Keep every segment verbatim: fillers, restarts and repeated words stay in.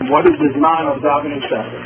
what is the Zman of davening Shachar?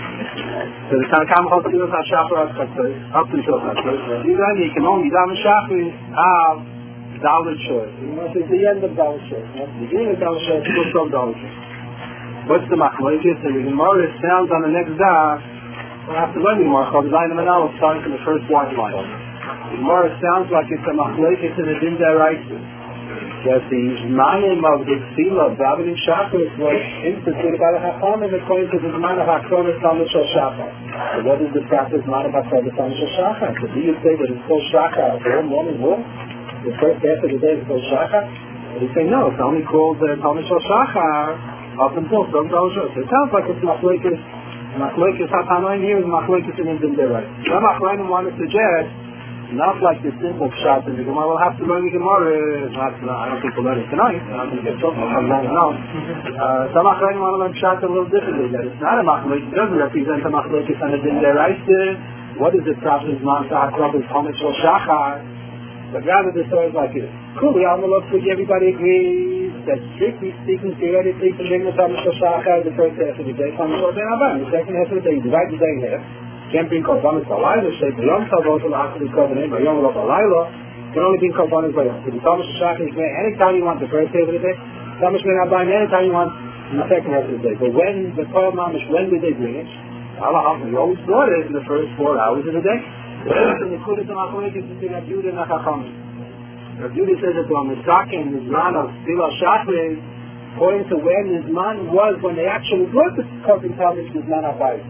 So the Tanakh holds to us Shachar up until Shachar. You can only daven Shachar have Dalit Shor. It's the end of Dalit Shor. The beginning of Dalit Shor is still from Dalit Shor. What's the machlokes? And the Gemara sounds on the next daf. We'll have to learn more. Chav Zayin Manal starting from the first white line. The Gemara sounds like it's a machlokes in the Din Daraisa. That the Zmanim of the Tzila of davening Shachar was instituted by the Chachamim according to the Zman of Hakronis Talmud Shel Shachar. So what is the practice Zman of Hakronis Talmud Shel Shachar? So do you say that it's called Shachar for one morning walk? The first half of the day is called Shachar? But you say no, it's only called uh, Talmud Shel Shachar up until some Talmud Shel. So it sounds like it's machlokes. Machlokes Hatanoim here is machlokes in Din Daraisa. Some Achronim want to suggest not like the simple shot in the Gemara. We'll have to learn the Gemara. Not, not, I don't think we'll learn it tonight. I don't think it's something I'm not know. Some Achronim want to learn shot a little differently. That it's not a machlokes. It doesn't represent a machlokes on a Din Daraisa. What is the practice? Man Sa'akrav is Talmud Shel Shachar. But rather the story is like this. Cool, we all know everybody agrees that strictly speaking, theoretically, to bring the Talmud Shel Shachar the first half of the day, Talmud Shel Ben the second half of the day, you divide the day in half. Can't bring Korbanos Balayla, Sheikh Yom Tavot, and actually Korbanim, by Yom Balayla, can only bring Korbanos by Yom. So the Talmud Shel Shachar is made anytime you want the first half of the day, Talmud Shel Ben anytime you want the second half of the day. But when the Torah Mamish, when did they bring it? Allah, we always brought it in the first four hours of the day. And the Kudah Tamachorek is between Rav Yehuda and Chachamim. Rav Yehuda says that the Misakim, the Zman of Tzilah Shachar, according to when the Zman was when they actually brought the Korban Talmud to Zman HaBayis.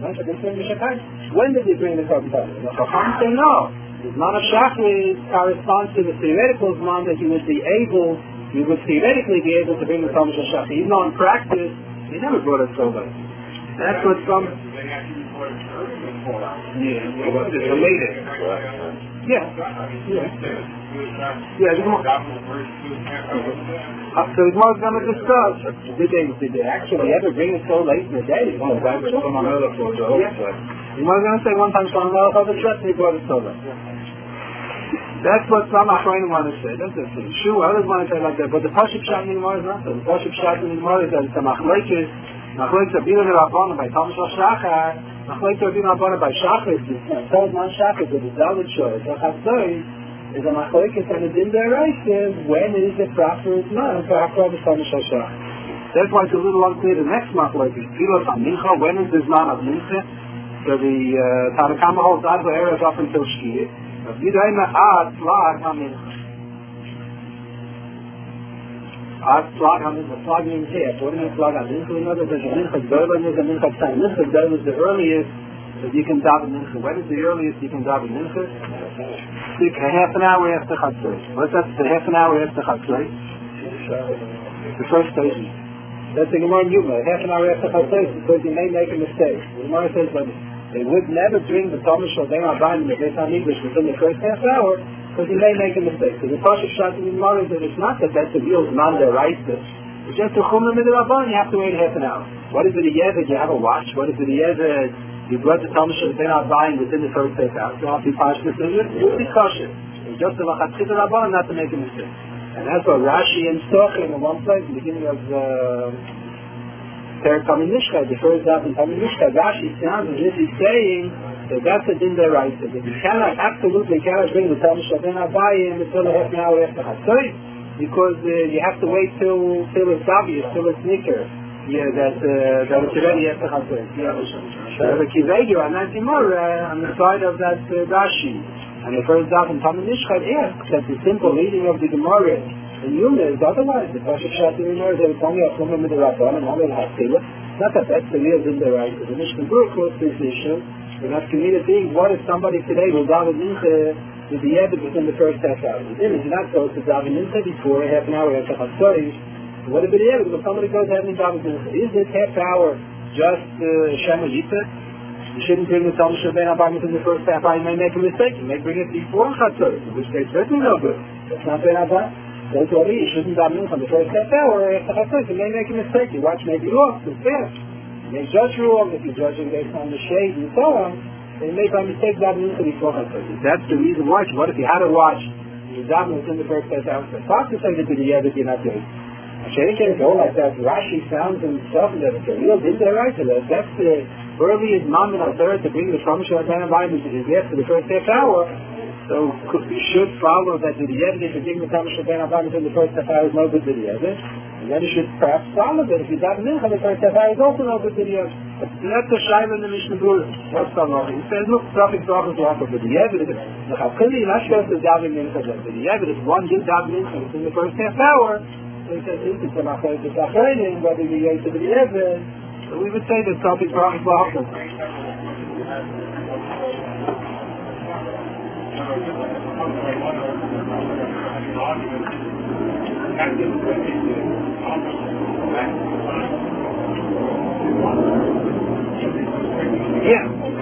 When did they bring the Korban Talmud? The Chachamim say no. The Zman of Shachar corresponds to the theoretical Zman that he would be able, he would theoretically be able to bring the Talmud Shel Shachar. Even though in practice, he never brought it so late. That's what some... Yeah, well, it's related. Yeah. Yeah. Yeah, the Gemara. Uh, so the Gemara is going to discuss, did they, did they actually ever bring it so late in the day? Oh, that's what I'm going to say. Yeah. The Gemara is going to say one time, Shalom Melech of the Trust, they brought it so late. That's what some Achronim want to say. That's the thing. Sure, others want to say like that, but the Pashut Pshat in the Gemara is not so. The Pashut Pshat in the Gemara is that it's a machlokes, machlokes Abila Rabbanan by Talmud Shel Shachar, machlokes Abila Rabbanan by Shachar, it's the third man Shachar, the Dalit Shor, the Chatzoi, is a machlokes and a Din Daraisa when is the proper Zman for Hakra B'Talmud Shel Shachar. That's why it's a little unclear. The next machlokes, Tzilas HaMincha, when is the Zman of Mincha? So the Tanakh holds Ad V'Erev up until Shkiyah. Yidayna Ad Tzlag HaMincha. Ad Tzlag HaMincha. Tzlag means half. What do you mean Tzlag HaMincha? We know that there's a Mincha Gdola and there's a Mincha Tzai. Mincha Gdola is the earliest that you can daven Mincha. When is the earliest you can daven Mincha? Half an hour after Chatzos. What's that? Half an hour after Chatzos? The first station. That's the Gemara in Yuma. Half an hour after Chatzos because you may make a mistake. The Gemara says that they would never bring the Talmud Shel Ben HaBayis in the Beit HaMikdash within the first half hour because you may make a mistake. So the Pashut Pshat in the Gemara is that it's not that that's a real Zman Daraisa. It's just a Chumra Midrabanan. You have to wait half an hour. What is it a year that you have a watch? What is it a year that you brought the Talmud Shel Ben HaBayis within the first half hour? So I'll be Pashut Pshat. You'll be cautious. It's just a Lachatzit Rabbanan not to make a mistake. And that's what Rashi and Stochim in one place, in the beginning of uh, Perek Talmud Mishcha, the first daf in Talmud Mishcha, Rashi sounds as if he's saying that that's a Din Daraisa. That you cannot, absolutely cannot bring the Talmud Shel Ben HaBayis until a half an hour after Chatzos, because uh, you have to wait till till it's obvious, till it's nicker. Yeah, that uh, that it's already after Chatzos. Yeah, the Kivegir on that Gemara on the side of that uh, Rashi. And the first daf in Talmud Mishcha asks that the simple reading of the Gemara in Yuma is otherwise. The Pashut Pshat in the Gemara is that it's only a Chumra Midrabanan and only a Haftilah. Not that that's the real Din Daraisa. The Mishnah Berurah quotes this issue. We're not communicating what if somebody today will daven Mincha with the Yebed within the first half hour. The image is not supposed to daven Mincha before half an hour after Chatzos. What if it is? If somebody goes ahead and daven Mincha, is this half hour just Shema Yitzah? You shouldn't bring the Talmud Shel Ben HaBayis in the first half hour. You may make a mistake. You may bring it before Chatzos, in which case certainly no good. That's not Ben HaBayis. So it's already, you shouldn't daven from the first half hour after Chatzos. You may make a mistake. Your watch may be off. It's fast. You may judge wrong if you're judging based on the shade and so on. And you may by mistake daven before Chatzos. That's the reason why. What if you had a watch? You daven within the first half hour. It's hard to say that to the Yevit you're not doing. Shane can't go like that. Rashi sounds and stuff and everything. You know, did that right to that. That's the earliest moment on third to bring the Shlomisha Adana Bible to his yes for the first half hour. So you should follow that the evidence to bring the Shlomisha Adana Bible in the first half hour is no good video. And then you should perhaps follow that if you got mincha the first half hour is also no good video. But that's the Shaila in the Mishnah Berurah. What's going on? He says, look, traffic drop is off of the evidence. The Chakili, you're not supposed to daven mincha the evidence. One you daven mincha in the first half hour. So he says, this is the Machayim, the Machayim, whether you go to the evidence. So we would say that traffic drop is off of Yeah.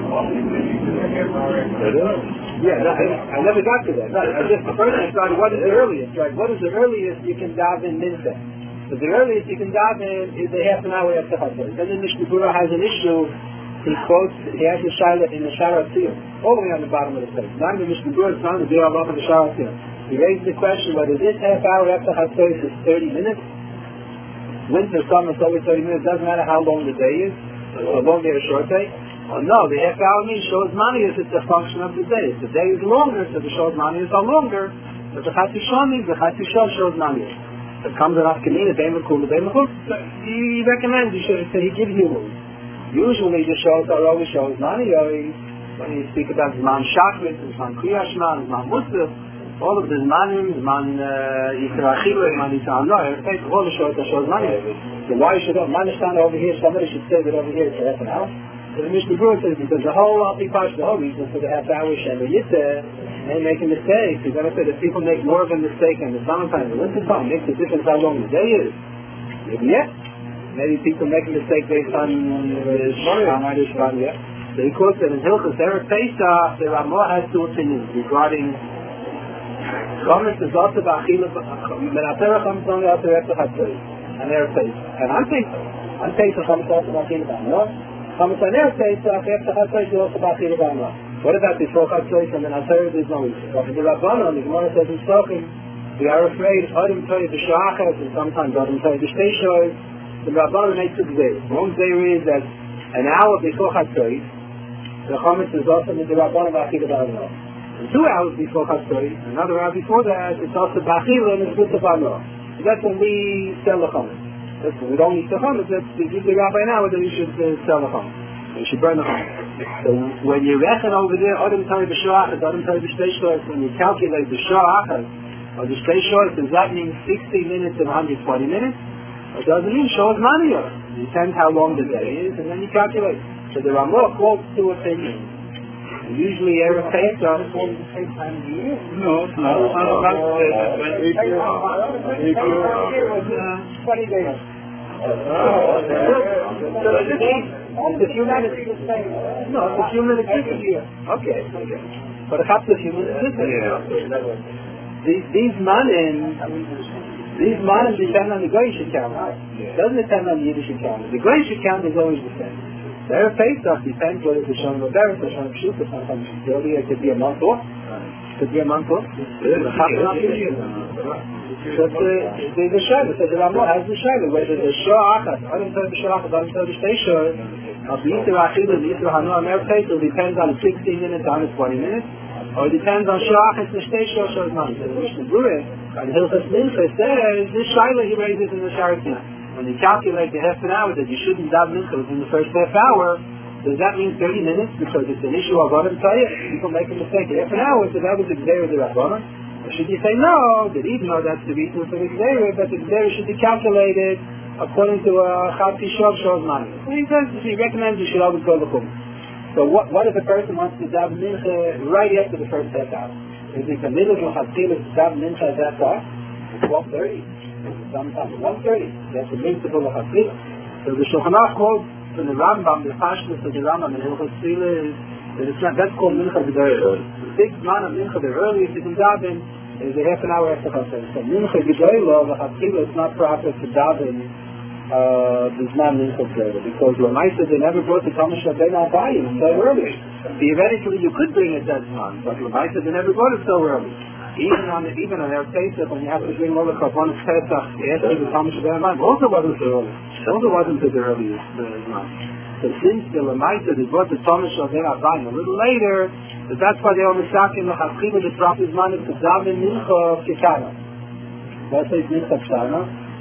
Yeah, no, I, I never got to that. No, I just first I started, what is the earliest? Right? What is the earliest you can daven mincha? So the earliest you can daven is a half an hour after Chatzos. Then the Mishnah Berurah has an issue. He quotes, he has the Shaila in the Shara Tzil, all the way on the bottom of the page. Not in the Mishnah Berurah, it's not in the Biur Halacha of the Shara Tzil. He raised the question whether this half hour after Chatzos is thirty minutes. Winter, summer, it's always thirty minutes. Doesn't matter how long the day is, how long day or short day. Oh no, the half hour means shows money is it's a function of the day. If the day is longer, so the shows money is are longer. But the Chatzi Shon means the Chatzi Shon shows money. It comes in Afkanin, the Beimakul, the Beimakul. He recommends, he, should, he gives you rules. Usually the shows are always shows money. When you speak about Zman Shachrit, Zman Kriyashman, Zman Musaf, all of the Zmanim, Zman Yisra Achila, Zman Yisra Anoy, all the shows are shows money. So why should I understand over here, somebody should say that over here it's half an hour? So the Mishnah Berurah says because the whole Alpipash, the whole reason for the half hour Shema Yitzeh, they make a mistake. He's going to say that people make more of a mistake in the summertime. The winter time makes a difference how long the day is. Maybe yes. Maybe people make a mistake based on the Shema yeah. So he quotes that in Hilchos Erev Pesach, the Ramah has two opinions regarding Chometz is also ba'achila, Menatera Chometz only after Erev Chatzos, and Erev Pesach. And I'm Pesach. I'm Pesach Chometz also ba'achila ba'amah. Chometz on Erev Pesach, after Chatzos, you also ba'achila ba'amah. What about before Chatzos and then after there's no issue? But the Rabbanon, the Gemara says in Stokim, we are afraid, Adam Toy the Shachas, and sometimes Adam Toy the Shtei. The Rabbanon makes it there. One day is that an hour before Chatzos, the Chometz is also in the Rabbanon ba'achila ba'amah. And two hours before Chatzos, another hour before that, it's also ba'achila and it's good to ba'amah. So that's when we sell the Chometz. That's when we don't eat the Chometz. That's we give the rabbi now that you should uh, sell the Chometz. You should burn the Chometz. So when you reckon over there, Adam Tari B'Shachas, Adam Tari B'Shtei, when you calculate the Shachas or the Shtei Shores, does that mean sixty minutes and one hundred twenty minutes? It doesn't mean shows money. It depends how long the day is, and then you calculate. So there are more quotes to opinions. And usually Erev Pesach is the same time of the year. No, it's not. It's not about twenty days. It's a few minutes. No, it's a few minutes this year. Okay, okay. But a couple of few minutes this year. These these manim, these manim depend on the Goyish calendar. It doesn't depend on the Yiddish calendar. The Goyish calendar is always the same. The Erev Pesach depends whether it's a Shon Roberts or Shon Pshuta. Sometimes it could be a month off. It could be a month off. So there's a Shaila. So the Ramah has the Shaila. Whether the Sha'achas, Adam Tov B'Shachas, Adam Tov B'Shtei Shor, of the Yisra Achil and the Yisra Hanu on Erev Pesach depends on sixteen minutes, one hundred twenty minutes. Or it depends on Sha'achas and Shtei Shor Shor Zman. So the Mishnah Berurah and Hilchos Mincha says this Shaila he raises in the Shara Tzil. When you calculate the half an hour that you shouldn't daven mincha within the first half hour, does that mean thirty minutes? Because it's an issue of Adam Tayyip. People make a mistake. Half an hour, so that was the Gzeira of the Rabbanon. Or should you say no, that even though that's the reason for the Gzeira, but the Gzeira should be calculated according to a Chatzi Shov Shov Mani. He says, he recommends you should always go to Chum. So what, what if a person wants to daven mincha right after the first half hour? Is it the middle of Chatzil to daven mincha at that time? It's twelve thirty. Sometimes one thirty. That's the principle of Chatzil. So the Shulchan Aruch quotes from the Rambam, the Pashtus of the Rambam in Hilchos Tefillah is that it's not, that's called Mincha Gedolah. The big man of Mincha, the earliest you can daven is a half an hour after Chatzil. So Mincha Gedolah, the Chatzil, it's not proper to daven uh, the Zman Mincha Gedolah because Lamaisa they never brought the Talmud Shabbat Abayim so early. Theoretically you could bring it that Zman, but Lamaisa they never brought it so early. Even on the, even on their Pesach, when you have to bring all the Korbanos Pesach, after the Thomas Shabbat Mayim, also wasn't the earliest. Also wasn't the earliest Zman. So since the Lamaita, they brought the Thomas Shabbat Mayim a little later, but that's why they were misakin the Chachila, the proper Zman is to daven Mincha Kekana. What says Mincha Kekana?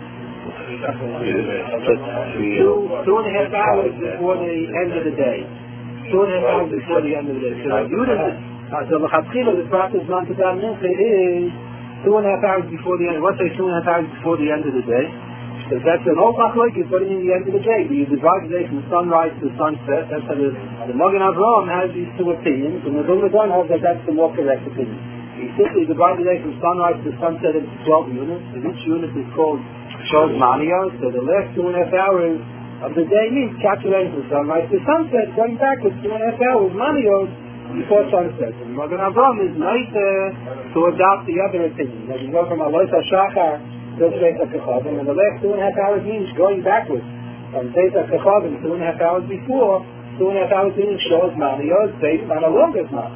Two, two and a half hours before the end of the day. Two and a half hours before the end of the day. So you didn't. Uh, so the Chatchila, the practice not to daven Mincha is two and a half hours before the end. What say two and a half hours before the end of the day? Because that's an old machlok is putting in the end of the day. You divide the day from sunrise to sunset. That's how the, the Magen Avraham has these two opinions, and the Vilna Gaon has that that's the more correct opinion. You simply divide the day from sunrise to sunset into twelve units, and each unit is called twelve maniyos. So the last two and a half hours of the day means calculating from sunrise to sunset, going backwards two and a half hours maniyos before sunset. And Magen Avraham is later to adopt the other opinion. As you know from Alois HaShachar till Pesach Kechavim, and the last two and a half hours means going backwards. From Pesach Kechavim, two and a half hours before, two and a half hours means shows maniyos based on a longer time.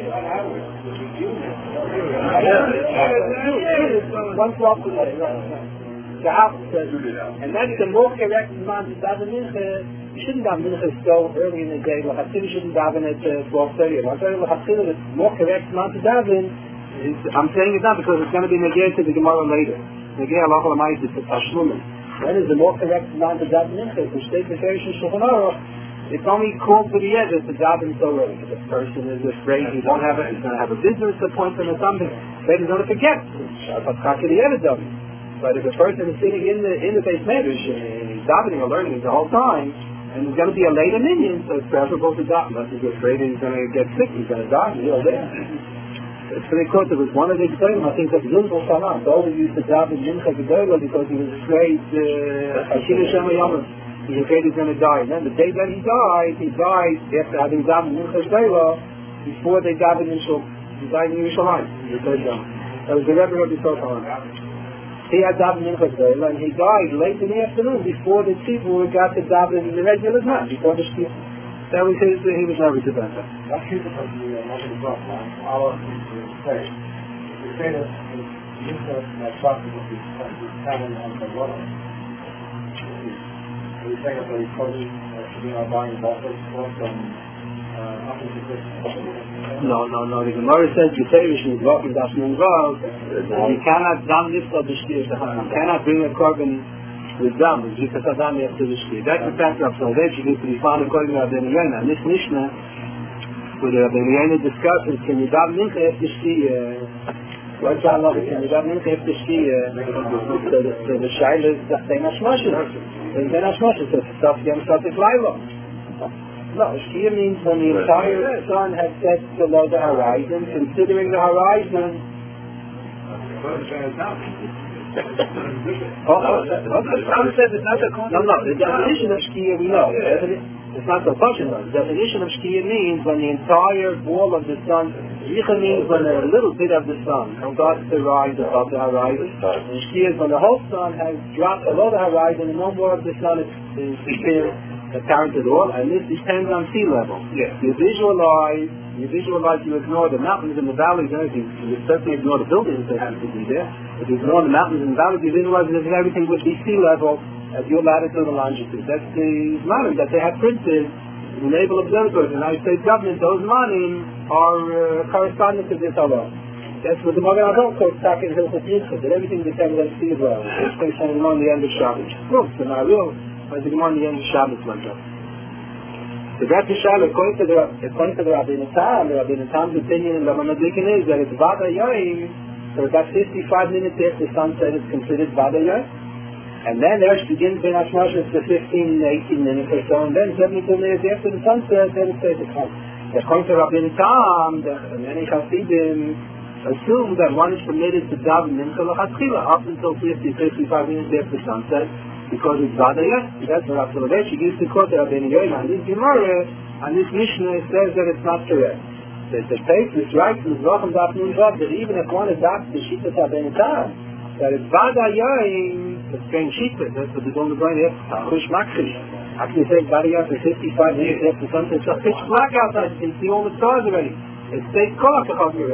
One twelfth a day, right? The house says, and that's the more correct amount to daven Mincha. You shouldn't daven Mincha so early in the day. L'chatzila shouldn't daven at twelve thirty. I'm saying l'chatzila, the more correct amount to daven is, I'm saying it not because it's going to be negated to the Gemara later. Negei Allah Olamayit is the Tashlumin. When is the more correct amount to daven Mincha? It's the Shtei Beferish and Shulchan Aruch. It's only called for the edge to daven so early. If a person is afraid he won't have it, he's going to have a business appointment or something, then he's going to forget. But if a person is sitting in the in the base medrash and he's davening or learning the whole time, and he's going to be a later minion, so it's preferable to daven. Unless he's afraid he's going to get sick, he's going to die. He'll live. It's pretty close. There was one of the explaining, I think, that Zunzal Salam. The older used to daven Mincha Gedolah because he was afraid Hashina Shema Yomim. He was afraid he's going to die. And then the day that he died, he died after having davened Mincha Gedolah before they davened in Shul. He died in Yerushalayim. That was the Rebbe Rabbi Sochalan. He had davened Mincha Gedolah, and he died late in the afternoon before the tzibur got to daven in the regular time, before the shkir. That was his, uh, he was never to that. That's true because the Magen Avraham, our say, we say that the Mincha like Shachar would be seven on the water. We say that the Kodesh should be our buying bottles from No, no, no. The Gemara says you say we should walk in das Mungal. You cannot dam nifta b'shkir. You cannot bring a korban with dam. You can say dam after the shkir. That's the fact of salvation. You need to be found according to Rabbi Yehuda. And this Mishnah, where the Rabbi Yehuda discusses, can you dam mincha after shkir? What's that love? Can you dam mincha after shkir? So the shaila is ben hashmashis. Ben hashmashis. So it's stuff yom satik laila. No, Shkia means when the entire sun has set below the horizon, considering the horizon. oh, oh, okay. Says it's not the no, no, the definition of Shkia we know. It's not the function of it. The definition of Shkia means when the entire ball of the sun, Yicha means when a little bit of the sun starts to rise above the horizon. And Shkia is when the whole sun has dropped below the horizon and no more of the sun is, is appearing. Apparent at all, and this depends on sea level. Yeah. You visualize, you visualize, you ignore the mountains and the valleys and everything. You certainly ignore the buildings that have to be there. If you ignore the mountains and the valleys, you visualize that everything would be sea level at your latitude and longitude. That's the manim that they have printed in naval observatories. The United States government, those manim are uh, corresponding to this Allah. That's what the Magen Avraham quotes back in Hilchot Yitzchak, that everything depends on sea level. It's based on the end of Shabbos. Look, so now real. As the Gemara in the end of Shabbos like that. So that's the Shabbos. According to the according to the Rabbeinu Tam, the Rabbeinu Tam's opinion in the Ramadikin is that it's Vada Yoim, so about fifty-five minutes after sunset is considered Vada Yoim. And then Eresh begins Ben Hashmashis for fifteen, eighteen minutes or so, and then seventy-two minutes after the sunset, then it's says it comes. According to Rabbeinu Tam, the many Hasidim assume that one is permitted to daven Mincha L'Chatchila up until fifty, fifty-five minutes after sunset, because it's Vadayah. That's what Rav Soloveitchik used to quote Rabbeinu Yoina. And this Gemara, and this Mishnah says that it's not correct. That the faith is right from Zvachim Daf Nun Vav, that even if one adopts the Shita Rabbeinu Tam, that it's Vadayah, it's strange Shita. That's what they're going to bring here. Chush Makrish. Actually say Vadayah for fifty-five minutes after sunset. It's a pitch black outside. You can see all the stars already. It's state Kolach already.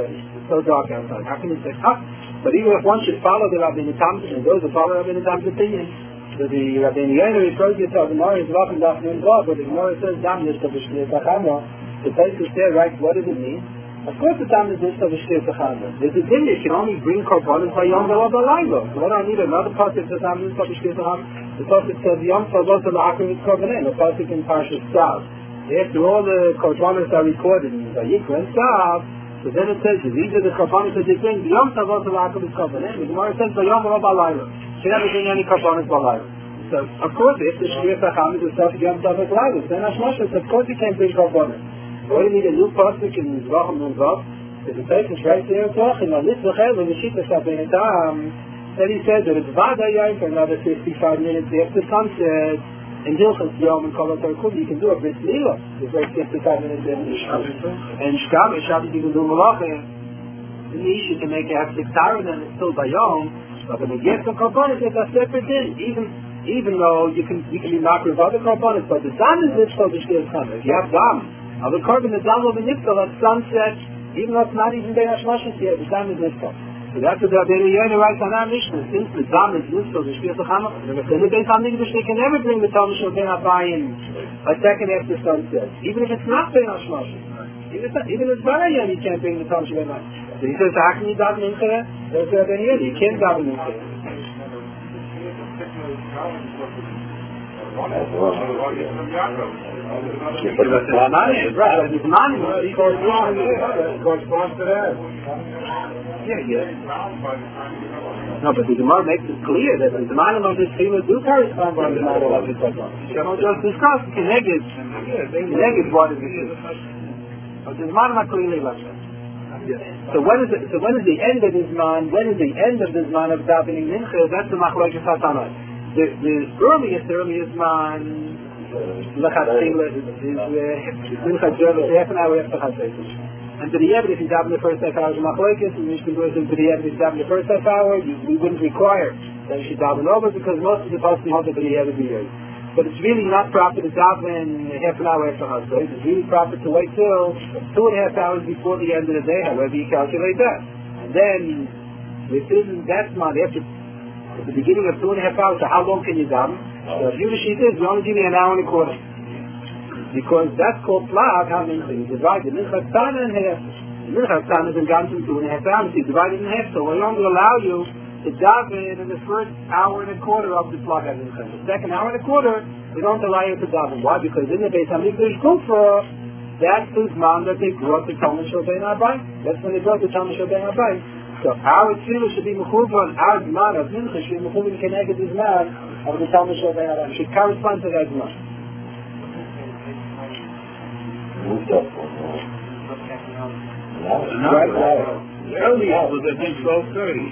so dark outside. How can you say, ah? But even if one should follow the Rabbeinu Tam's, and those who follow Rabbeinu Tam's opinion, so the Rabbeinu Yoner refers to the Gemara is often Daf Nun God, but the Gemara says Dam Nishta B'Shlir Tachama. The place is there, right? What does it mean? Of course, the Dam is Nishta B'Shlir Tachama. There's a thing you can only bring korbanos by Yom Tov B'Layla. So what do I need another pasuk to Dam Nishta B'Shlir Tachama? The pasuk says Yom Tov B'Layla L'Akim Yitz Korbanim. The pasuk in Parshas Tzav. After all the korbanos are recorded in Vayikra and Tzav, so then it says these are the korbanos that they bring. Yom Tov B'Layla L'Akim Yitz Korbanim. The Gemara says Yom Tov B'Layla. She never bring any korbanos B'Layla. So, of course, if the Shir Tacham is a stuff Yom Tov B'Layla, then Hashmashas, of course you can't bring korbanos. Why do you need a new pasuk in Mizrach and Nunvav? There's a place that's right there talking on this V'chel and the Shita Shabbein Tam. Then he said that it's Vada Yayim for another fifty-five minutes after sunset. In Hilchas Yom and Kol HaTorah you can do a Brit Milah. There's like fifty-five minutes in Shabbos. And Shabbos, Shabbos you can do Malachim. In the Ish you can make it have six hours and it's still by Yom. But when you get some korbanos, it's a separate din. Even even though you can you can be knocked with other korbanos, but the dam is this for the Shir Tacham. If you have dam, of the korban the dam will be niftal at sunset, even though it's not even Bein Hashmashas yet, the dam is niftal. So that's what the Rabbeinu Yoner writes on our Mishnah. Since the dam is niftal, the Shir Tacham, then the Beis HaMikdash they can never bring the Talmud Shel Bein Habayim a second after sunset, even if it's not Bein Hashmashas. Even if even if it's Barayim, you can't bring the Talmud Shel Bein Habayim. So he says, how can you daven into that? That's the Rabbeinu Yoner. You can't daven into it. But it's money, right? It's money. It corresponds to that. Yeah, yeah. No, but the Gemara makes it clear that the Zemanim of this Tefillah do correspond to the Zemanim of this Tefillah. You don't just discuss Keneged, Keneged what is it? But the Zemanim are clearly like that. So when is it, so when is the end of this man? When is the end of this man of davening mincha? That's the machlokes hatanai. The the earliest, the earliest man lechatchila is mincha jervus half an hour after chatzos. And to the Yeved, if you daven the first half hour of machlokes, and you should go into the Yeved, if you daven the first half hour, you, we wouldn't require that you should daven over because most of the posting hold to the Yeved be yours. But it's really not proper to daven half an hour after Hatzos. It's really proper to wait till two and a half hours before the end of the day, however you calculate that. And then, within that month, after at the beginning of two and a half hours, so how long can you daven? So if you the sheet is, you only give me an hour and a quarter. Because that's called plag, how many things? You divide the mincha tzana in half. The mincha tzana is in gone from two and a half hours, you divide it in half, so we only allow you to daven in the first hour and a quarter of the plag mincha. The second hour and a quarter, we don't allow you to daven. Why? Because in the Beis HaMikdash Kufa, that's the man that they brought the Talmud Shel Bein Habayim. That's when they brought the Talmud Shel Bein Habayim. So our tefillah should be mechuvan, our man of mincha should be mechuvan keneged this man of the Talmud Shel Bein Habayim. Should correspond to that man. Right, right. Earlier was I think twelve thirty.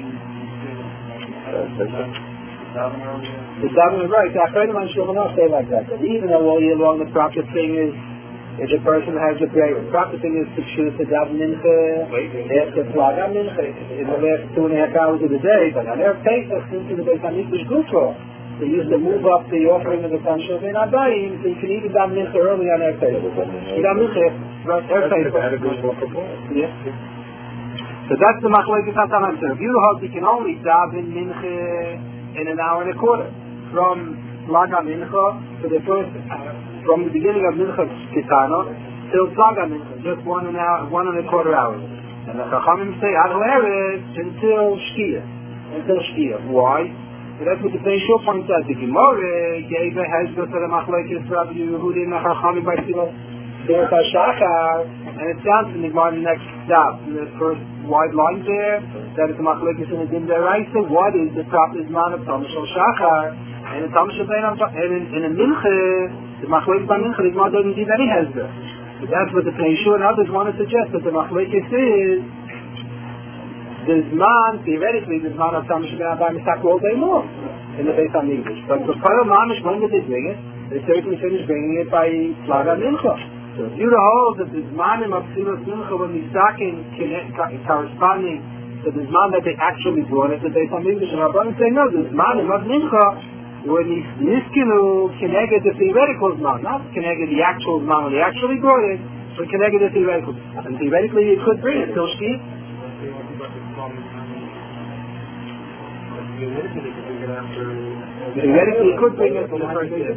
The davening is right. The Achronim on Shulchan say like that. That even though all year long the proper thing is, if a person has a prayer, the proper thing is to choose to daven mincha after Plaga mincha in the last two and a half hours of the day. But on their Pesach, since the Beis HaMikdash Gufa, they used to move up the offering of the Talmud Shel Bein Habayim, so you can even daven mincha early on their Pesach. You daven mincha right their Pesach. Yeah. So that's the machlokes hatanai. So if you hold, you can only daven mincha in an hour and a quarter from Plaga mincha to the first, from the beginning of mincha kitano till Plaga mincha, just one and hour, one and a quarter hours. And the Chachamim say ad ha'eretz until Shkia, until Shkia. Why? So that's what the Beis Shul points out. The Gemara gave a hezbollah for the machlokes Rabbi Yehuda and the Chachamim by Tzilas Beis HaShachar, and it sounds in the Gemara next stop, in the first wide line there, that is the machlokes in the Din Deraisa. What is the proper man of Talmud Shel Shachar? And in Talmud Shel Bein Habayim, in a mincha, the machlokes by mincha, the Gemara doesn't give any hezbollah. So that's what the Beis Shul and others want to suggest, that the machlokes is the Zman, theoretically, the Zman of Talmud Shel Bein Habayim is all day long in the Beis HaMikdash. But the Paro Mamish, when did they bring it? They certainly finished bringing it by Plaga mincha. So if you hold that the Zmanim of Tzilas Mincha when we stocking corresponding to the Zman that they actually brought it to Beis HaMikdash, and Rabbanim say no, the Zmanim of Mincha were Niskinu Keneged the theoretical Zman, not Keneged the actual Zman when they actually brought it, but Keneged the theoretical. And theoretically you could bring it till Shki. Theoretically, he could bring it to the first year.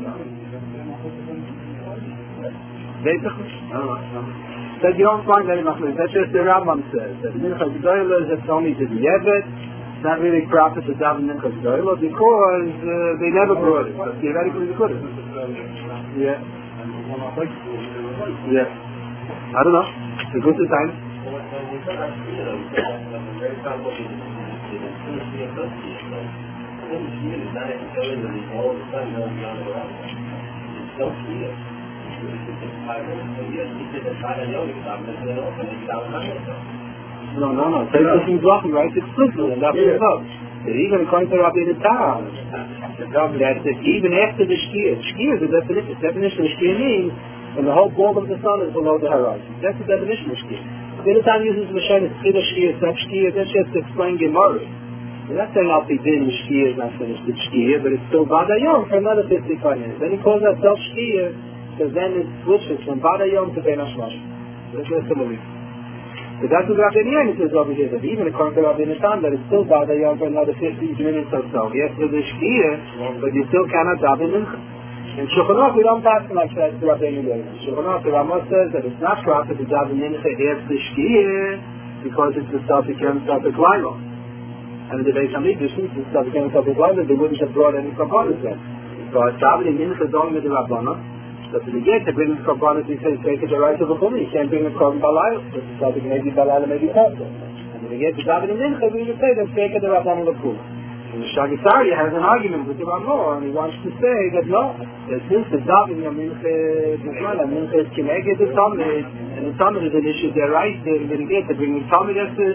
Basically, I don't know. That you don't find any machloek. That's just the Rambam says. That Mincha G'doyla is only to the Yevet. It's not really proper to daven Mincha G'doyla because uh, they never brought it. But theoretically they could have. Yeah. Yeah. I don't know. It's a good time. No, no, no. Take this in blocking, right? It's explicitly, and that's what it's about. Even according to Rabbi Netar, that even after the Shkia, Shkia is the definition. The definition of Shkia means when the whole ball of the sun is below the horizon. That's the definition of Shkia. The other time uses Mashen, it's Chida Shkia, it's not Shkia, that's just to explain Gemara. We're not saying Al Pidin, the Shkia is not finished with Shkia, but it's still Badayom for another fifty-five years. Then he calls that self Shkia, because then it switches from Badayom to Ben Hashmash. That's just the belief. But that's what Rabbi Yehuda says over here, that even according to Rabbi Natan, that it's still Badayom for another fifty minutes or so. Yes, for the Shkia, but you still cannot daven Mincha. In Shulchan Aruch, we don't pass like that to Rabbi Yehuda. In Shulchan Aruch, the Ramah says that it's not proper to daven Mincha after Shkia, because it's the Safik and Safik Lailo. And the Beis Hamikdash, since it's Safik and Safik Lailo, they wouldn't have brought any Kabbalah then. So davening Mincha is only with the Rabbanah. So to the gate, to bring the Kabbalah, he says, take it the right of the Chumah. You can't bring a Korban Balayla. It's Safik maybe Balayla, maybe Kabbalah. And to the gate, to davening Mincha, we would say that take it the Rabbanah L'Chumah. And the Shagisari has an argument with the Ramah, and he wants to say that no, that since the davening of Mincha B'Zman, and Mincha is Kineged the Talmud, and the Talmud is an issue there, right? They're going to get to bring the Talmud after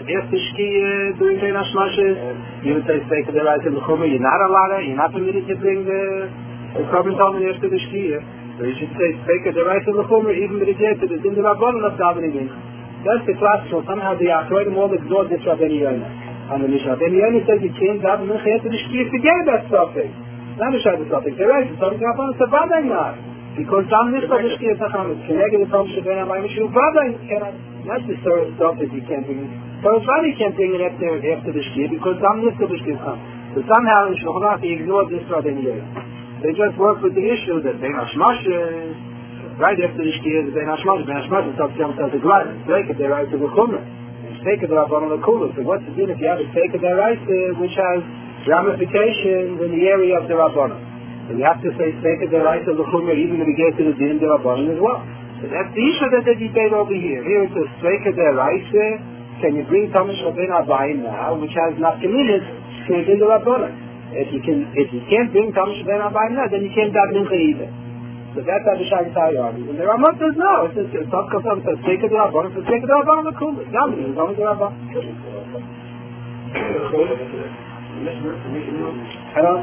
Shkia during Ben Hashmashes. You would say, take the right of the Chumah. You're not allowed, you're not permitted to bring the Korban Talmud after the Shkia. So you should say, take the right of the Chumah, even with the gate, that it's in the Rabbanon of davening Mincha. That's the classical. Somehow the Achroidim all exhort this Rabbi Yehuda. On the Mishnah. Then Yehuda says you can't daven Mincha after the Shkia, forget about suffix. Not a Shai suffix. They're right. It's something Rabbanon, it's a Vaday not. Because daven Mincha the Shkia is Nacham. It's connected to Tom Shabbat and Amayim Shu Vaday. Not the suffix you can't bring it. So it's why you can't bring it after, after the Shkia, because daven Mincha the Shkia comes. So somehow in Shulchan Aruch they ignored this Rabbi Yehuda. They just work with the issue that Ben Hashmash is right after the Shkia is Ben Hashmash. Ben Hashmash is talking about the Glad. Take it, they're right to the Chumrah. Take it, they're up on the Kula. So what's the deal if you have a take it, they're right, which has ramifications in the area of the Rabbanon? So you have to say take it, they're right to the Chumrah, even if you get to the Din, the Rabbanon as well. So that's the issue that they debate over here. Here it says take it, they're right. Can you bring Thomas Rabbein Abayim now, which has not committed to the Din, the Rabbanon? If you can, if you can't bring Tam Shabbat Abayim, then you can't daven Mincha either. So that's how the Shagisari argues. And the Ramah says no. It says it's not Kafam. It says take it to Rabbanon. It says take it to Rabbanon. The Kula. Davening is only to Rabbanon. Hello.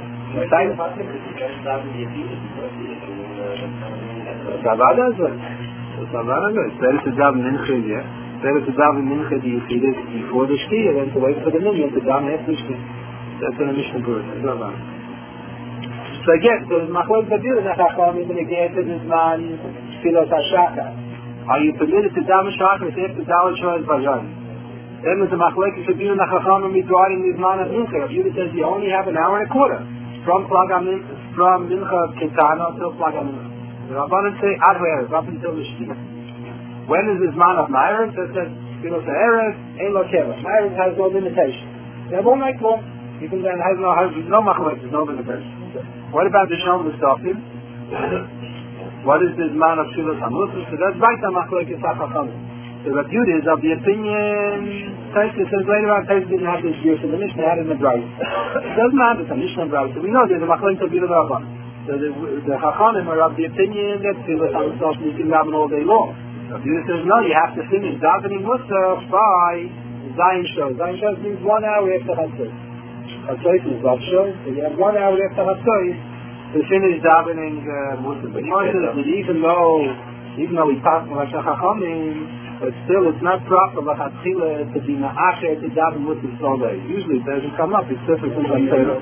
Savada is it? Savada is it. It's better to daven Mincha here. It's better to daven Mincha the Yechidus before the Shkia than to wait for the Mincha to daven after the Shkia. That's in the Mishnah Berurah. So again, so the Machlok Badir is Nachacham even again to this man Filos HaShachar. Are you permitted to daven Shachar if the Dalet Shor is Bajan? Then there's the Machlok Badir Nachacham and Midraim is man of Mincha. If you says you only have an hour and a quarter from Plagam from Mincha Ketana till Plagam Mincha. The Rabbanan say Ad Ha'erev up until the Shkia. When is this man of Ma'erev? So it says Filos Ha'erev Ein Lo Keva. Ma'erev has no limitation. They have all night long. You can then have no no machlok, there's no limitation. What about the Shalom Mustafim? What is this man of Shilas HaMusus? So that's right, the machlok is HaChacham. The Rabbi Yehuda is of the opinion, Taisa says later on, Taisa didn't have this view, so the Mishnah had it in the Brayz. It doesn't matter, it's a Mishnah Brayz. So we know there's a machlok to be the Rabban. So the, the Chachamim are of the opinion that Shilas HaMusus you can daven all day long. Rabbi Yehuda says no, you have to finish davening Musaf by Zayin Shor. Zayin Shor means one hour after Hatzot. Hatzot is Zavshor, so you have one hour after Hatzot to finish davening Musaf. But even though, even though we pass like the Chachamim, but still it's not proper L'chatchila to be Ma'acher to daven Musaf all day. Usually it doesn't come up, it's different from the Torah.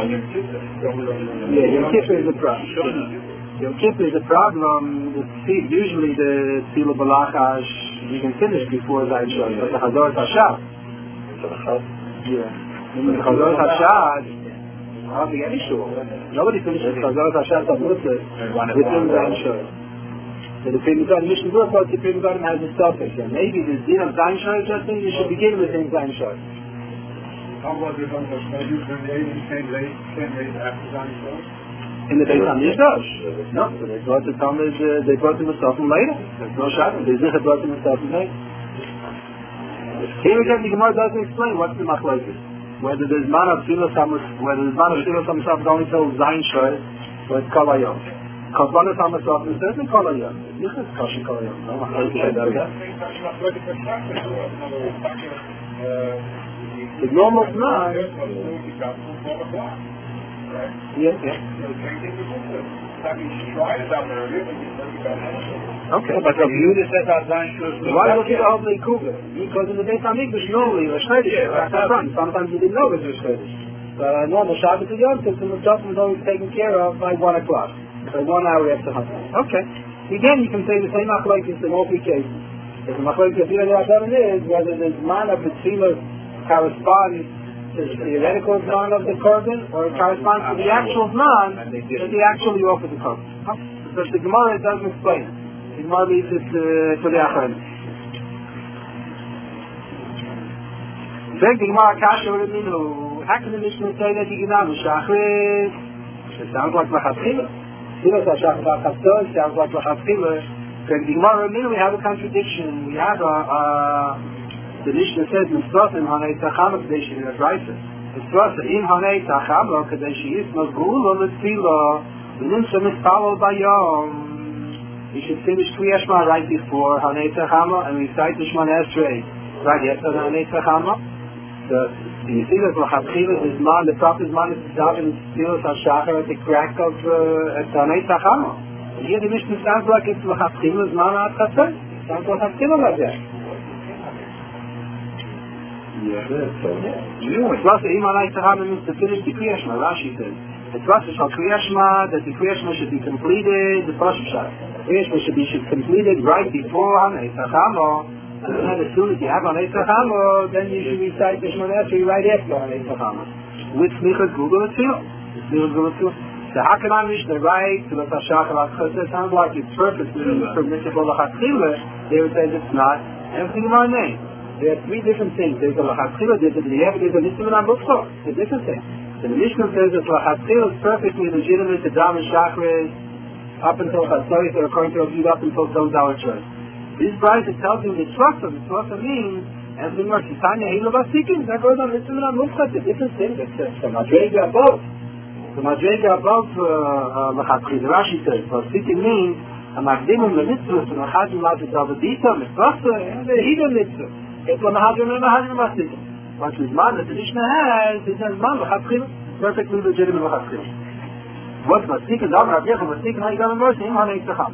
Yeah, Yom Kippur is a problem. Yom Kippur is a problem. Usually the Tefillah Balachash you can finish before Zayin Shor, but the Hazor Tashav. Yeah. In the Chazaras Hashad, hardly any shul. Nobody finishes Chazaras Hashad Tamutzah within Zayin Shoyr. So the Pri Megadim, Mishnah Berurah quotes the Pri Megadim has a suffix, and maybe the din of Zayin Shoyr just means you should begin within Zayin Shoyr. How was it on the studies when they came late, came late after Zayin Shoyr? In the Beit HaMikdash. No, so they brought the Talmud, uh, they brought the Musafim later. There's no shadow. They Zichah brought the Musafim later. Here again, the Gemara doesn't explain what's the machlokes. Whether there's man of Tfilas Hamas, whether there's man of Tfilas Hamasaf only till Zayin Shoyr, or it's Kol Hayom. Korbanos Hamasaf is certainly Kol Hayom. Zichah is Kashi Kol Hayom. No, machlokes say that again. The normal Zman. Yeah, yeah. Okay, but if you just said that Zayin Shoyr, why look at all the Kuga? Because in the Beit HaMikdash normally was Chodesh. Sometimes you didn't know it was Chodesh. But uh, normal Shabbos and Yom Tov, the Musafim was always taken care of by one o'clock, so one hour after Hanukkah. Okay. Again, you can say the same machlokes in all three cases. If the machlokes of the Rabbanan is whether the Zman of the Tfilah corresponds to the theoretical Zman of the Korban, or it corresponds to the actual Zman that they actually offer the Korban. Because the Gemara doesn't explain it. The Gemara leaves it uh, to the Acharon. Then the Gemara Kasha would have been, how can the Mishnah say that you can have a Shachris? It sounds like Lachatchila. Tfilas HaShachar B'Chatzos sounds like Lachatchila. Then the Gemara immediately have a contradiction. We have a, a the Mishnah says, Mitzvahim Hanei Tachama Kadesh in the Brisa. Mitzvahim in Hanei Tachama Kadesh Yisma Gula L'Tfilah V'Nimsa Mitzpalo Bayom. You should finish Kriyas Shema right before Hanei Tachama and recite the Shemona Esrei right after Hanei Tachama. So you see that L'Chatchila is man, the proper man is to daven Tfilas HaShachar at the crack of uh, at Hanei Tachama. And here the Mishnah sounds like it's L'Chatchila is man at Chatzos. It sounds like L'Chatchila like that. Yeah, it's Rasa Imanai Tahana means to finish the Kriyas Shema, Rashi says. It's Rasa Shal Kriyas Shema, that the Kriyas Shema should be completed, the Pasuk Shah. Kriyas Shema should be should completed right before Hanei Tachama. And then as soon as you have Hanei Tachama, then you should recite the Shemona Esrei right after Hanei Tachama. With Smichas Gula L'Tfilah. So how can I Mishnah right to the Tashachar HaChazos? It sounds like it's perfectly permissible L'Chatchila. They would say it's not. Everything in my name. There are three different things. There's a L'Chatchila, there's a L'Yev, there's a Nisim and Amukso. It's a different thing. So the Mishnah says that L'Chatchila is perfectly legitimate to daven Shachris up until Chatzos, or according to Rabbi up until those hours church. This Brisa tells you the Tzvasa. The Tzvasa means, as we know, Titania Hilo Vasikin, that goes on Nisim and Amukso. It's a different thing. It's a Madrega above. The Madrega above L'Chatchila. The Rashi says, Vasikin means a Magdimum L'Mitzvah, and a Chazim L'Avadavadita, Mitzvasa, and the Hilo Mitzvah. It's one Mahadrim and Mahadrim Masikim. But the Zman that the Mishnah has, it's a Zman L'Chatchila, perfectly legitimate L'Chatchila. What's Masikim? Dam Rav Yechon Masikim, how you got a mercy? Im Hanei Tacham.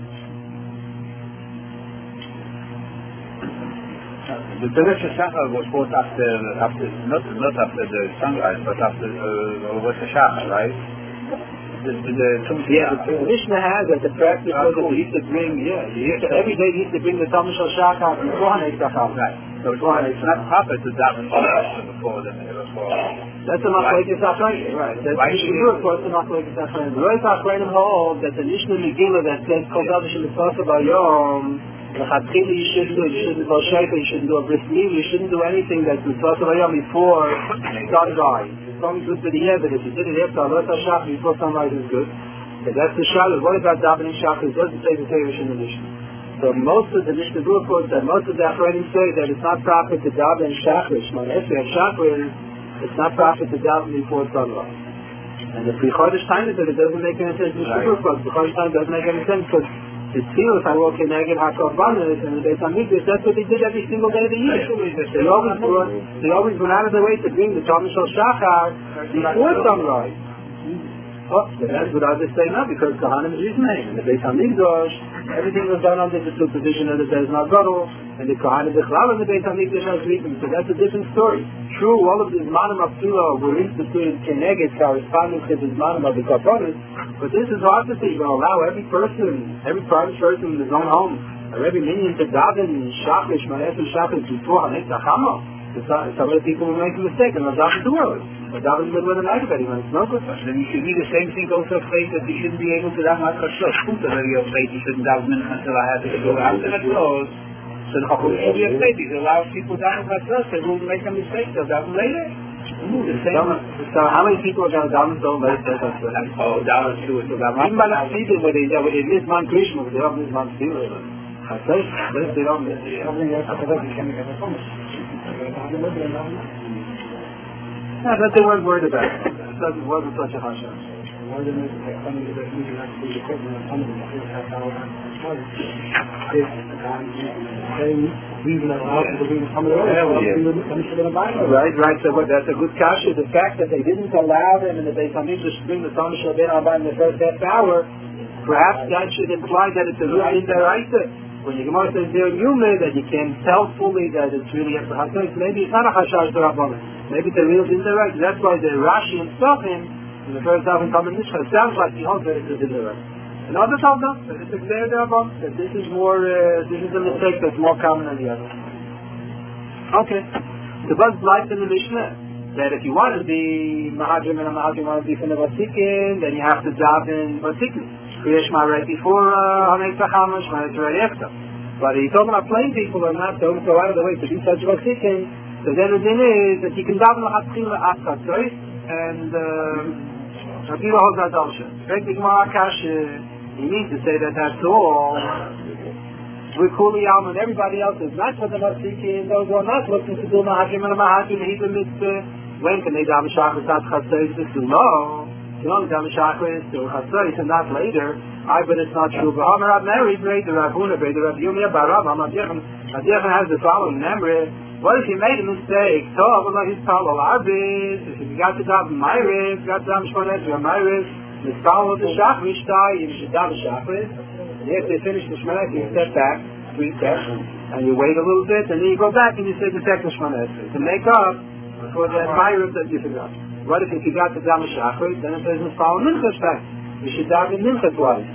The Teresh Shachar was brought after, after not not after the sunrise, but after uh, Rosh Hashanah, right? The, the, the, yeah, the, the Mishnah has that the practice was that he used to bring, yeah, he used to, every day he used to bring the Talmud Shal Shachar before Hanei Tacham. Right. So it's not, it's not proper to daven before the before. That's a machlokes Achronim, right? That's the Mishnah quotes the machlokes Achronim. The Rosh Achronim hold that the Mishnah Megillah that says Kol Davish Mitzvasa Bayom, L'Chatchila you shouldn't do it. You shouldn't do a shayfa. You shouldn't do a bris milah. You shouldn't do anything that's Mitzvasa Bayom before sunrise. It's only good for the year, but if you did it after Alot HaShachar before sunrise is good. But that's the Shalos. What about davening Shachar? It doesn't say the Teresh in the Mishnah. So most of the Mishnah Berurah quotes that most of the Achronim say that it's not proper to daven Shachar. Shemona Esrei Shachar, it's not proper to daven before sunrise. And the Pri Chodesh time is that it doesn't make any sense. Mishnah Berurah quotes the Chodesh time doesn't make any sense because the Tfilas I walk in Neged HaKorbanos and the Beit HaMikdash, that's what they did every single day of the year. They always brought, they always went out of their way to bring the Talmud Shal Shachar before sunrise. Oh, but that's what I was just saying now, because Kohanim is his name. In the Beit HaMikdash, everything was done under the supervision of the Bezdin Gadol, and the Kohanim Bichlal in the Beit HaMikdash has written. So that's a different story. True, all of the Zmanim of Tfilah were instituted Keneged corresponding to the Zmanim of the Korbanos, but this is hard to see. You're going to allow every person, every private person in his own home, or every minion to daven Shachar, Shemona Esrei Shachar before Hanei Tachama. Some of the people will make a mistake and they'll daven too early. They'll daven in the middle of the night already when it's no good. Then you should be the same thing also afraid that you shouldn't be able to daven at Chatzos. Punta that you're afraid you shouldn't daven until I have to go after Chatzos. So the Chacham should be afraid. He allows people daven at Chatzos. They will make a mistake. They'll daven later. The same. So how many people are going to daven so late? Oh, daven too. Even by the people where they miss man Krishna, they don't miss man Stila. Chatzos, they don't miss it. No, but they weren't worried about it. It wasn't such a hush. Right, right. So what, that's a good kasha. The fact that they didn't allow them and that they come in to bring the Talmud Shabbat Abba in the first half hour, perhaps that should imply that it's a real indirect. When the Gemara says there Yumeh, that you can tell fully that it's really a Hashash, maybe it's not a Hashash to Rabbanan. Maybe it's a real indirect. That's why the Rashi and Sofim, in the first half in Talmud Nishcha, sounds like he holds that it's a indirect. And others told them that it's a clear Rabbanan, that this is more, uh, this is a mistake that's more common than the other. Okay. The Buzz bleibt in the Mishnah, that if you want to be Mahadrim and a Mahadrim want to be from the Vasikin, then you have to daven Vasikin. Kriyashma right before Hanei Tzachamash, Hanei right after. But he's talking about plain people are not don't go out of the way to be such Vasikin. So then the thing is that you can daven L'Chatzchila at Chatzos, and Rabbi Yehuda holds that also. Right, the Gemara Akash, he means to say that that's all. With Kuli Alma and everybody else is not for the Vasikin, those who are not looking to do Mahadrim and a Mahadrim, he's a mitzvah. When can they daven Shachris at Chatzos? This is low. You don't daven Shachris to Chatzos and not later. I but it's not true. But Amar Rab Meri, Brei the Rav Huna, Brei the Rav Yumia Barav, Amar Yechon, Amar Yechon has the following memory. What if he made a mistake? So, I was like, he's Palo Arbis, if you got to daven Myris, got to daven Shmonet, you're Myris, the follow the Shachris, you should daven Shachris. And if they finish the Shmonet, you step back, three steps, and you wait a little bit, and then you go back and you say the second Shmonet to make up for the Myris that you forgot. What if you got to daven Shachris, then it says, follow Mincha Shach. You should daven Mincha twice.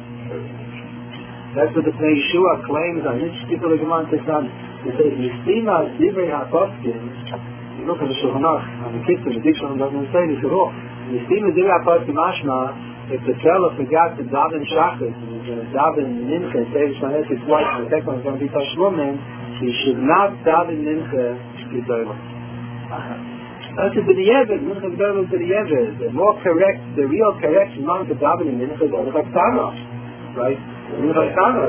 That's what the Pnei Yeshua claims on each people of Gemara Teksan. He says, Yistima Divrei HaPoskim, you look at the Shulchan Aruch, on the Kitzur, the Dikshon doesn't say this at all. Yistima Divrei HaPoskim Ashma, if the fellow forgot to daven Shachris, and he's going to daven Mincha, say Shmanet his wife, and the second one is going to be Tashlumin, he should not daven Mincha G'dayla. That's a B'di'evet, Mincha G'dayla is B'di'evet. The more correct, the real correct amount of davening Mincha G'dayla is like Tama, right? So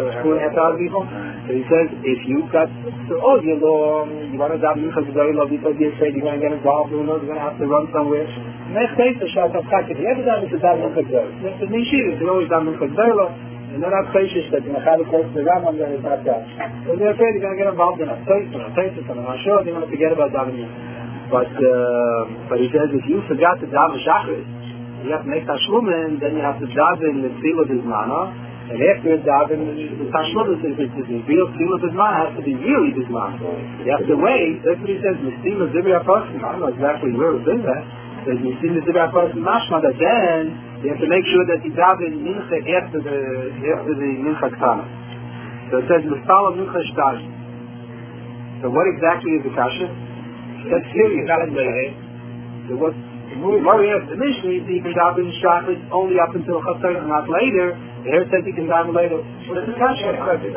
he says, if you've got all year long, you want to daven Mincha G'dayla because you're afraid you're going to get involved, who knows, you're going to have to run somewhere. Next day, the Shah Tafkak, if you ever daven to daven Mincha G'dayla, next to Nishir, you always daven Mincha G'dayla, and they're not precious that the Mechad calls the Rambam, then it's not that. So they're afraid you're going to get involved in a taste, and a taste, and I'm sure they're going to forget about davening. But, uh, but he says, if you forgot to daven Shachris, you have to make Tashlumin, then you have to daven the Tzil of his mana. And after daven, the Tashlumin, the real Tzil of his mana has to be really his mana. You have to wait. That's what he says, Mistima Zivri HaPoskim. I don't know exactly where it's in that. But Mistima Zivri HaPoskim Mashma, that then you have to make sure that you daven Mincha after the, after the Mincha Ktana. So it says, Mistala Mincha Shtash. So what exactly is the Kasha? That's serious. So what Mari asked initially, you can daven Shachris only up until Chatzos, not later. The hair says you can daven later. What is the Kasha?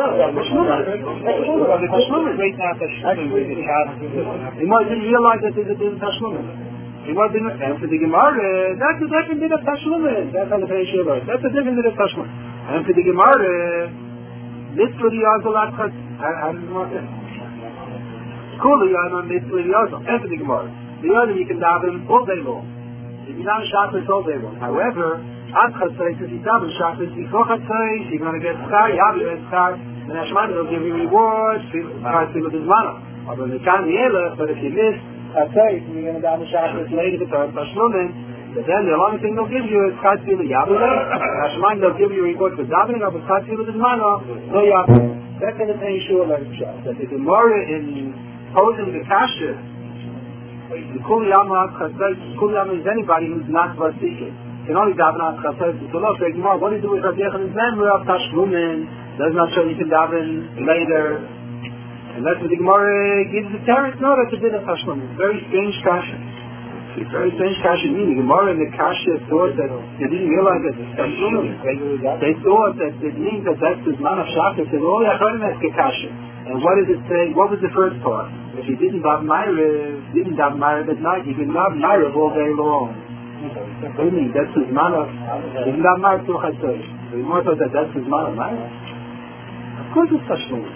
Tashlumin. Wait now, Tashlumin. He might didn't realize that there's a din Tashlumin. He might didn't answer the Gemara. That's a different din of Tashlumin. That's how the Pnei Yeshua. That's a different din of Tashlumin. And for the Gemara, Mitzvah Yazalat Chatz. How does it work? Kuli Yana Mitzvah Yazal. And for the Gemara. The other you can daven all day long. You can daven Shachris all day long. However, at Chatzos, if you daven Shachris before Chatzos, you're going to get Schar, you have to get Schar, and Hashemah will give you rewards, Schar Tzil of Mana. But if you miss Chatzos, you're going to daven Shachris later, the third Tashlumin, but then the only thing they'll give you is Schar Tzil of Yavleh, Hashemah will give you reward for davening, but Schar Tzil of Mana, no Yavleh. That's in the Pnei Yeshua like Pshat. That the Gemara in posing the Kasha, the Kul Yama Chatzos, Kul Yama is anybody who's not Vasikin. Can only daven at Chatzos. So look, what do you do with Rabbi Yechon's memory of Tashlumin? Does not show you can daven later. And that's what the Gemara gives the Teretz. No, that's a din of Tashlumin. Very strange kasha. It's very strange kasha. Meaning, the Gemara and the kasha thought that they didn't realize that it's Tashlumin. They thought that it means that that's the man of Shachar. They said, oh, yeah, that's the kasha. And what does it say? What was the first part? If he didn't have Ma'ariv, didn't have Ma'ariv at night, he didn't have Ma'ariv all day long. What do you mean? That's his man of... He didn't have Ma'ariv till Chatzos. So the Gemara thought that that's his man of Ma'ariv. Of course it's Tashlumin.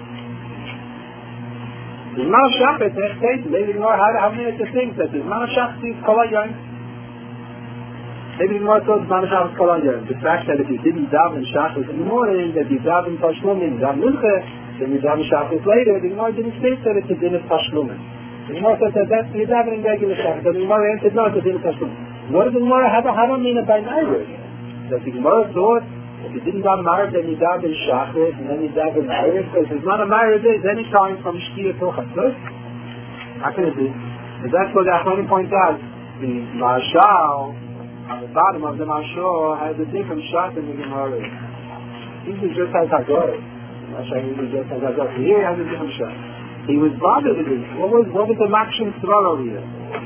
The man of Shachar, it's next day. Maybe the Gemara had how many to think that the man of Shachar is Kol HaYom. Maybe the Gemara thought the man of Shachar is Kol HaYom. The fact that if he didn't daven Shachar in the morning, that he daven Tashlumin, daven Mincha, then you daven Shachar later, the Gemara didn't state that it's a din of Tashlumin. The Gemara said that that's the daven in regular Shachar. So the Gemara answered, no, it's a din of Tashlumin. What does the Gemara have? How do I mean it by Ma'ariv? That the Gemara thought if you didn't daven Ma'ariv, then you daven Shachar, and then you daven Ma'ariv. So if it's not a Ma'ariv, it's any time from Shkia till Chatzos. How can it be? And that's what the Achronim points out. The Marshal, on the bottom of the Marshal, has a different shot than the Gemara. He just has Hagor. Marshal usually just has Hagor. Here he has a different shot. He was bothered with it. What was, what was the Makshim Tzvar over here?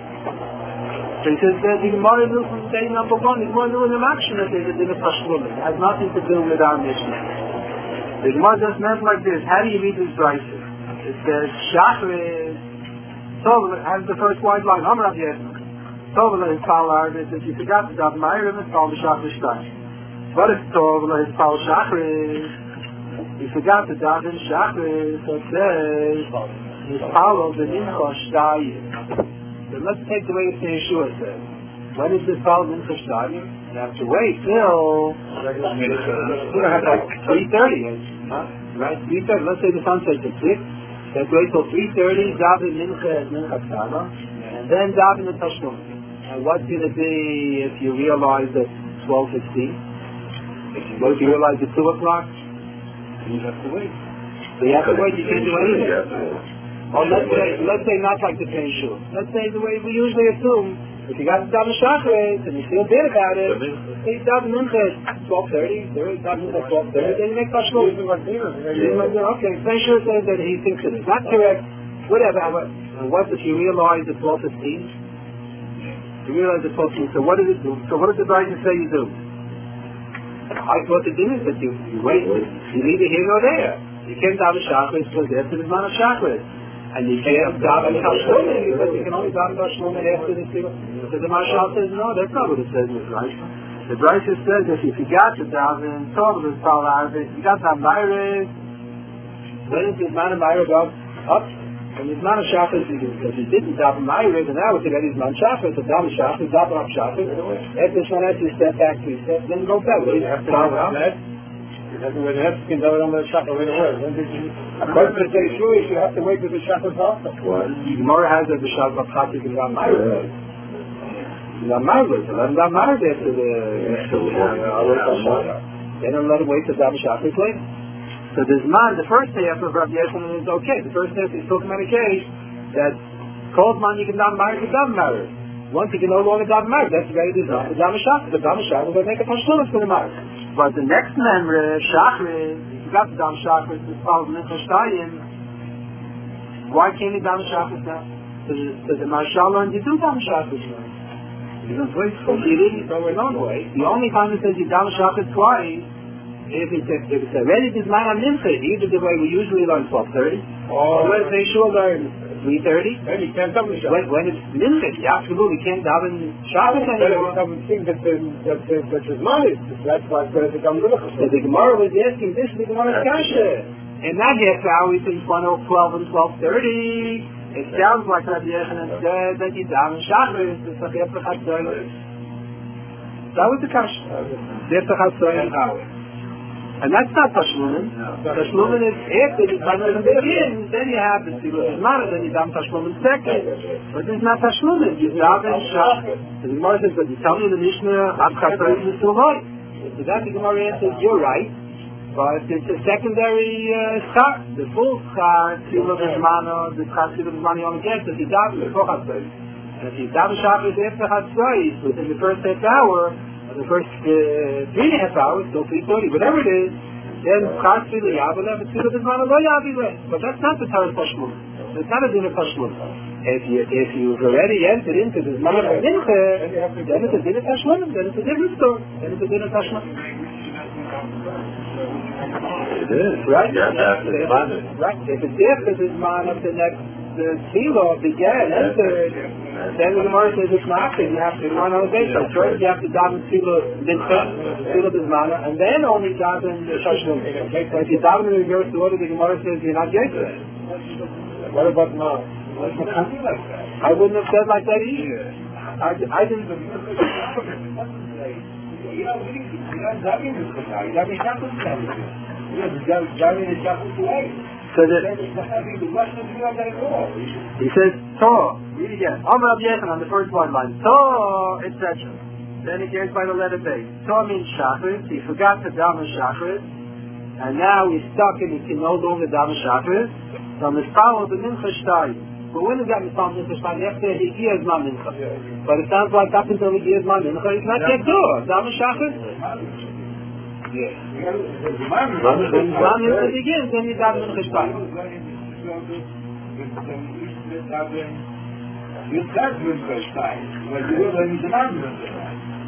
So he says that the Gemara knew from day number one, the Gemara knew in the Makshim that there's a din of Tashlumin. It has nothing to do with our Mishnah. The Gemara just meant like this. How do you read this Brisa? It says, Shachar is... Tovla has the first wide line. Amar Rav Yechon. Tovla is Pal Arvis. If you forgot to daven Ma'ariv, it's Pal B'Shachar Shtayim. What if Tovla is Pal Shachar is? You forgot to daven Shachar, so it says, it's Pal B'Mincha Shtayim. So let's take the way the Yeshua says. When is this Pal B'Mincha Shtayim? You have to wait till... You have like three thirty. Right? three thirty. Let's say the sun sets at six. Let's wait till three thirty, daven Mincha at Mincha Tzara, and then daven the Tashlumin. And what's going to be if you realize that twelve fifteen? What if you realize it's two o'clock? You have to wait. So you have to wait, you can't do anything. Or let's say, let's say not like the Penn Shul. Let's say the way we usually assume, if you got to daven Shachar and you feel bad about it, you daven Mincha at twelve thirty, daven Mincha at twelve thirty, then you make Tashlumin. Okay, Penn Shul says that he thinks it is not correct. Whatever. What if you realize it's twelve fifteen? You realize it's twelve fifteen. So what does it do? So what does the Bible say you do? I thought the din is that you, you wait. You neither here nor there. You can't daven Shachar because after the man of Shachar. And you can't daven Tashlumin because you can only daven Tashlumin after the Sibah. So the Marshal says, no, that's not what it says in the Brisa. The Brisa says that if you got to daven Tovla is Pal Arvis, you got to daven Ma'ariv, when is his man of Ma'ariv up? Up. And his man of Shachar is because he didn't daven Ma'ariv, and now it's already his man Shachar, so daven Shachar, daven up Shachar. After this one, after you step back three steps, then go back. You have to daven up. That's when you have to get down on the Shachar right away. According to the Yeshua, you have to wait for the Shachar Pachak. Well, the Gemara has that the Shachar Pachak is not Ma'ariv. Not Ma'ariv. So let him not Ma'ariv after the Shachar. They don't let him wait till daven Shachar later. So this man, the first half of Rav Yechon is okay. The first half is talking about a case that calls man you can daven Ma'ariv to daven Ma'ariv. Once you can no longer daven Ma'ariv, that's very designed. The daven Shachar, the daven Shachar will make a Tashlumin for the Ma'ariv. But the next member, Shachar, you got the daven Shachar, it's called Mincha Shtayim. Why can't you daven Shachar now? So the Marshal learned you do daven Shachar now. You don't wait for it. You didn't, so we're not wait. The only time it says you daven Shachar twice, if it's, if it's already this man on Mincha, either the way we usually learn twelve thirty, or when they sure learn three thirty. Then you can't daven Shachar. When, when it's Mincha, you absolutely can't daven Shachar anymore. Some thing that that is money. That's why it's going to become good. So the Gemara was asking this, the Gemara's kasha. And that gets out between twelve and twelve thirty. It sounds like Rabbi Yechon said that you daven Shachar. It's like after Chatzos. That was the kasha. After Chatzos. And that's not Tashlumin. Tashlumin is after the Tashlumin begins, then you have the Tzilus Mana, then you daven Tashlumin second. But this is not Tashlumin. You daven Shachar. The Gemara says, but you tell me in the Mishnah, Ab Chatzos is still right. So that the Gemara answers, you're right. But it's a secondary schar. Uh, the full schar, Tzilus Mana, the schar Tzilus Mana you only get if you daven before Chatzos. And if you daven Shachar after Chatzos, within the first half hour, the first uh, three and a half hours, till three thirty, whatever it is, Then Chas Tefillah Yavile, but Tefillah B'Zman Lo Yavile. But that's not the Torah Tashlumin. It's not a din of Tashlumin. If you if you've already entered into the Zman of Mincha, then it's a din of Tashlumin. Then it's a different story. Then it's a din of Tashlumin. It is. Right? Yeah, that's the Zman. Right. If it's after the Zman of the next the Tefillah began, entered, then the Gemara says it's not. You have to run on a base. So first you have to daven Tefillah Mincha, Tefillah B'Zman, and then only daven the Tashlumin. So if you daven in the reverse order, the Gemara says you're not Yetzer. What about now? I wouldn't have said like that either. I, I didn't. So that he says Torah. Read again. Amar Rabbi Yechon on the first one line. Torah, et cetera. Then he goes by the letter base. Torah means Shachris. He forgot to daven Shachris, and now he's stuck and he can no longer daven Shachris. So Mispal the Mincha Shtayim. But when is that Mispal Mincha Shtayim? After he gives my Mincha. But it sounds like up until he gives my Mincha, he's not yet Torah. Daven Shachris. Yes. When Zman Mincha begins, then you daven Mincha Shtayim. You start Mincha Shtayim, but you will only demand Mincha.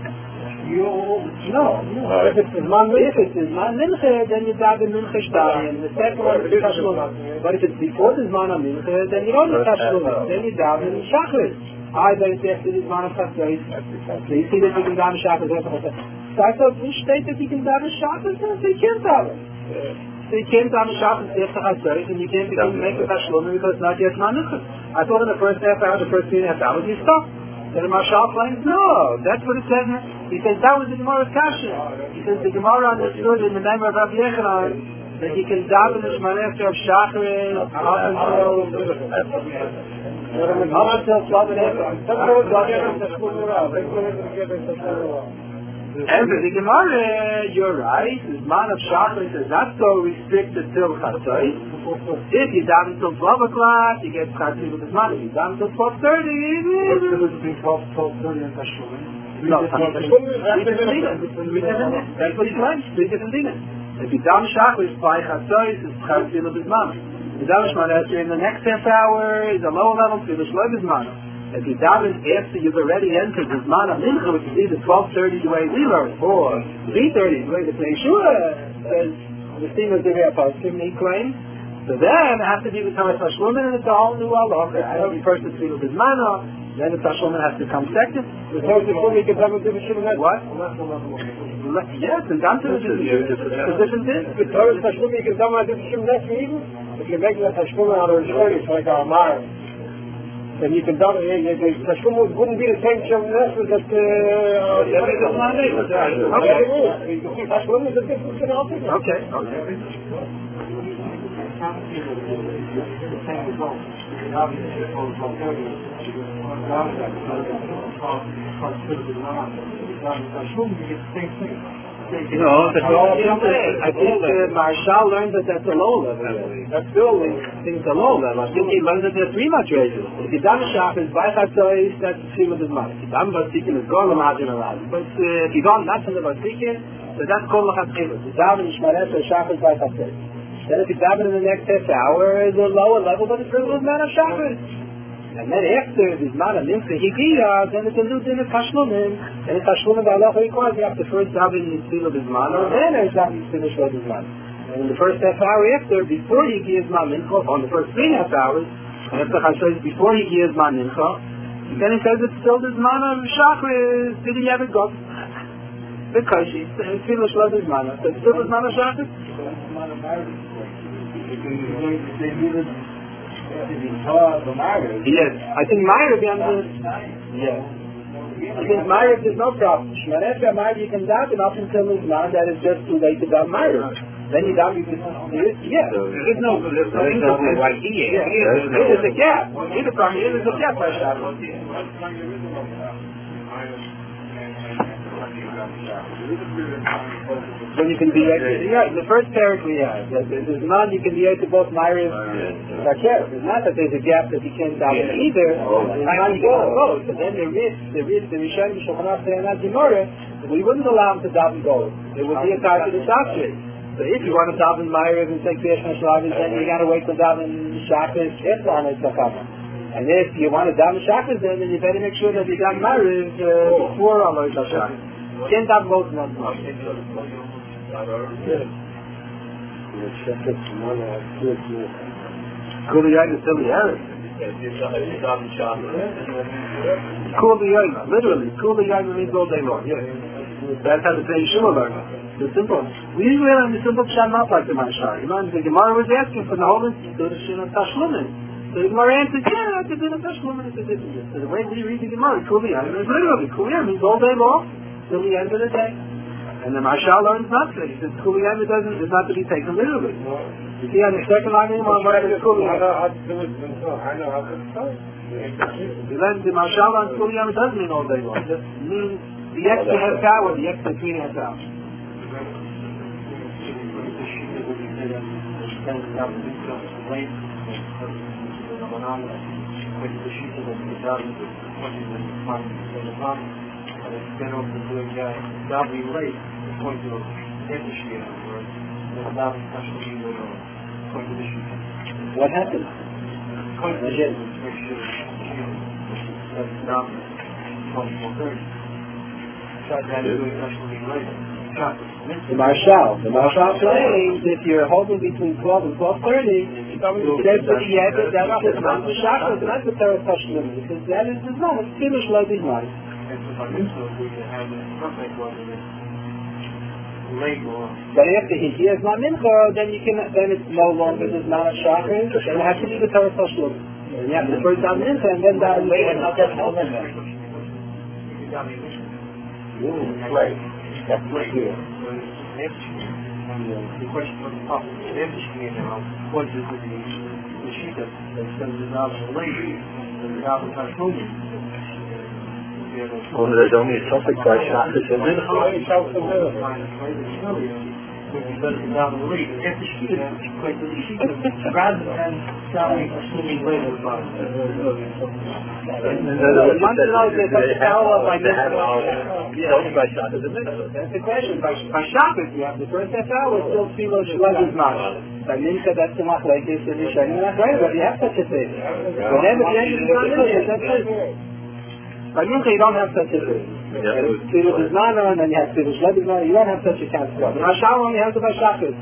No, no. If it's Zman Mincha, then you daven Mincha Shtayim. The second one is Tashlumin. But if it's before the Zman Mincha, then you don't need Tashlumin. Then you daven Shachris. I bet it's after the Zman of Chatzos. So you see that you can daven Shachris. So I thought, which state that you can daven Shachris? So you can't daven. So you can't daven Shachris after Chatzos, and you can't begin to make the Tashlumin because it's not yet Zman Mincha. I thought in the first half hour, the first three and a half hours, you stop. Then the Mashal claims, no, that's what it says. He says that was the Gemara's Kasha. He says the Gemara understood in the name of Rabbi Yechanan that you can daven the Shemana Esrei of Shachris up until up until twelve and a half. And the Gemara, you're right, the Zman of Shachris is not so restricted till Chatzos. If you daven until twelve o'clock, you get Chatzos with the Zman. If you daven until twelve thirty, twelve, twelve thirty and Tashlumin. No, that's what he claims. Three different dinim. If you daven Shachris by Chatzos, it's Chatzos with the Zman. If you daven Shemana Esrei in the next half hour, is a lower level to the Shloim Zman. If you daven after you've already entered the Zman of Mincha, which is either twelve thirty the way we learn, or three thirty the way the Pnei Yeshua says, the theme of the Re'aposkim, he claims, so then it has to be the Torah Tashlumin, and it's a whole new halacha. First the Tzvil B'Zmano, then the Tashlumin has to come second. The Torah Tashlumin can come into the Shemana. What? Yes, and down to the position is. The Torah Tashlumin can come into the Shemana even. If you make the Tashlumin out of the Shemana, it's like a Amar. Then you can double it. The Tashlumin wouldn't be the same Shemana that Okay. Tashlumin is a different thing. Okay, okay. No, that's all. I think uh, Marshall learned that that's a low level. That's still things a low level. I think he learned that there's three much raises. If you done Shachris by Chatzos, that's the same with his money. If you done Vasikin, it's going to margin around. But uh, if you don't not to the Vasikin, so that's called Lachatchilus. You daven Shmanes or Shachris by Chatzos. Then if you daven in the next half hour, it's a lower level, but it's a little man of Shachris. And then after the Zman of Mincha Higiya, then it's a new din of Tashlumin. And in Tashlumin, the halacha requires you have to first daven in Tzvil of Zman, and then it's daven in Tzvil of Zman. And in the first half hour after, before Higiya Zman Mincha, on the first three and a half hours, after Chatzos, before Higiya Zman Mincha, then it says it's still the Zman of Shachris, didn't you have it go? Because it's Tzvil of Zman. So it's still the Zman of Shachris? Yes, I think Ma'ariv under. Yes, I think Ma'ariv there's no problem. Shemana Esrei Ma'ariv you can daven up until the Zman that is just too late to daven Ma'ariv. Then you daven. Yeah, there's no there's no interval like here. There's a gap. Either from here there's a gap by Shabbos. When you can be yeah, the first parak we have, there's not you can be to both Ma'ariv and Rakev. It's not that there's a gap that you can't daven either. There's not you can both. But then there is there is the Rishon Shulchan Aruch and Gemara. We wouldn't allow him to daven both. It would be a tie to the doctrine. So if you want to daven Ma'ariv and take Krias Mashlavim, then you got to wait till daven Shachris after Hanei Tzakama. And if you want to daven Shachris, then you better make sure that you daven Ma'ariv uh, before Hanei Tzakama. You can't daven both of them. Kuliyayim is still the Arab. Kuliyayim, literally. Kuliyayim means all day long. Yes. That's how the same Shema learned. The simple. We usually learn the simple Pshat not like the Mashar. You know, the Gemara was asking for the whole institution of Tashlumin. So the Gemara answered, yeah, I could do the Tashlumin if it didn't. So the way we read the Gemara, Kuliyayim is literally. Kuliyayim means all day long till the end of the day. And the Mashal learns not to. He says Kuliyayim doesn't is not to be taken literally. You see on the second line of what is Kuliyayim? Then the Mashal on Kuliyayim doesn't mean all day long. It means the extra half hour, the extra three and a half hours. What happened? The Marshal, the Marshal claims if you're holding between twelve and twelve thirty, it says that he had it, that's not the Shachar, it's not the Torah Tashlim, because that is the Zman, it's finished like his mind. But after he hears not Mincha, then you can, then it's no longer the Zman of Shachar, then it has to be the Torah Tashlim. And you have to first down Mincha and then down later, not that whole Mincha. Right. That's right here. The question of the top, the empty now, what is the Shita that sends it out of the lady, and the out of the Tashlumin? Well, there's only a topic by Shachar and Mincha. When you let it down the lake, if the Shita is quite the Shita, rather than selling a swimming later about it. The Monday night is a parallel by Mincha. Only by Shachar and Mincha. That's the question. By, by Shabbos, you have the first half hour still Tfilah Shlosh Zman. By Mincha, that's the Machlekes and Yishanim and Achrayim, but you have such a thing. Whenever the end of the Zman is, that's it. By Mincha, you don't have such a thing. Tfilah Zman, and then you have Tfilah Shlosh Zman. You don't have such a concept. The Mashal only has it by Shabbos.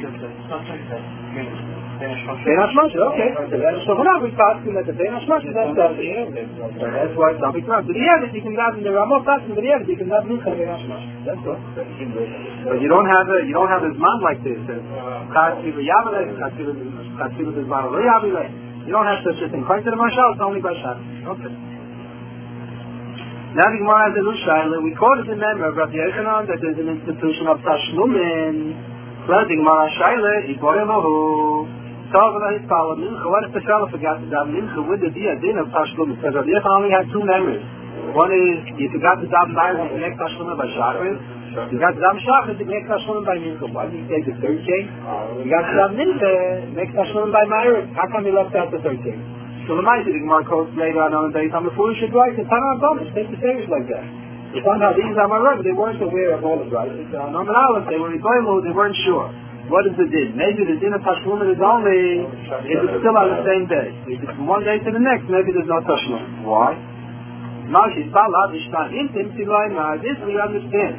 Bein Hashmoshes, okay. So we're not talking that the Bein Hashmoshes, that's the that's why it's not big problem. But the end, you can have in the Ramah talking, but the end, you can have Mincha Bein Hashmoshes. That's all. But you don't have a, you don't have a Zman like this. Chatzil Yavileh, Chatzil Zman Lo Yavileh. You don't have such a thing. According to the Mashal, it's only by Shabbos. Okay. Now the Gemara has a new Shaila. We quoted the member of Rabbi Yochanan that there's an institution of Tashlumin. Well, the Gemara Shaila, Iborelohu. What if the fellow forgot to daven Mincha with the dia din of Tashlumin? Because Rabbi Yochanan only had two memories. One is you forgot to daven Ma'ariv and the next Tashlumin by Shachris. You got to daven Shachris and the next Tashlumin by Mincha. Why did you take the third king? You got to daven Mincha, next Tashlumin by Ma'ariv. How come you left out the third king? So the Ma'ariv, the Gemara quotes later on on the day, I'm a foolish advice. It's not on bonus. Take the series like that. If somehow these are my Rebbe, they weren't aware of all the rights. On Norman Aleph, they were Iboimu, they weren't sure. What is the din? Maybe the din of Tashlumin is only if it's still on the same day. If it's from one day to the next, maybe there's no Tashlumin. Why? This we understand.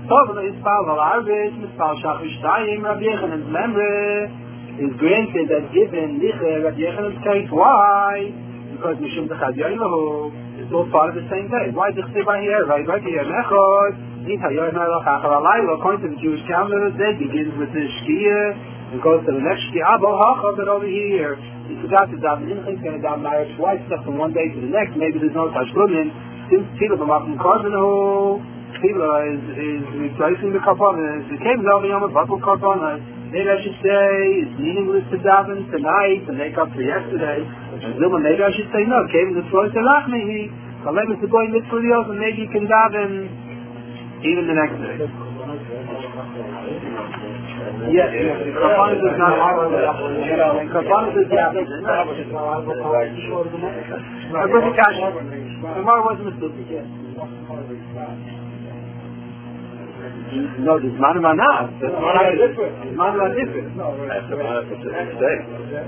Is granted that given Rabbi Yochanan's case. Why? Because Mishum Dechad Yoimahu. It's all part of the same day. Why does it say by here? Right, right here. Mechod. According to the Jewish calendar, the day begins with the Shkia and goes to the next Shkia. But over here, he forgot to daven Mincha. He's going to daven Ma'ariv twice, stuff from one day to the next. Maybe there's no Tashlumin. Since Tfilah b'makom Karbonos, Tfilah is is replacing the Karbonos. It came over Yom Batul Karbonos. Maybe I should say it's meaningless to daven tonight to make up for yesterday. And Zilma, maybe I should say no. Came the Floyd Telachmi. Kalem is the boy mitzvah, and maybe you can daven even the next day. Yes, yes. The Karbonos is not hard. And Karbonos is not. I bring the Gemara wasn't a stupid yet. No, there's man and not. There's man and different. There's man and different. That's the man for the next day.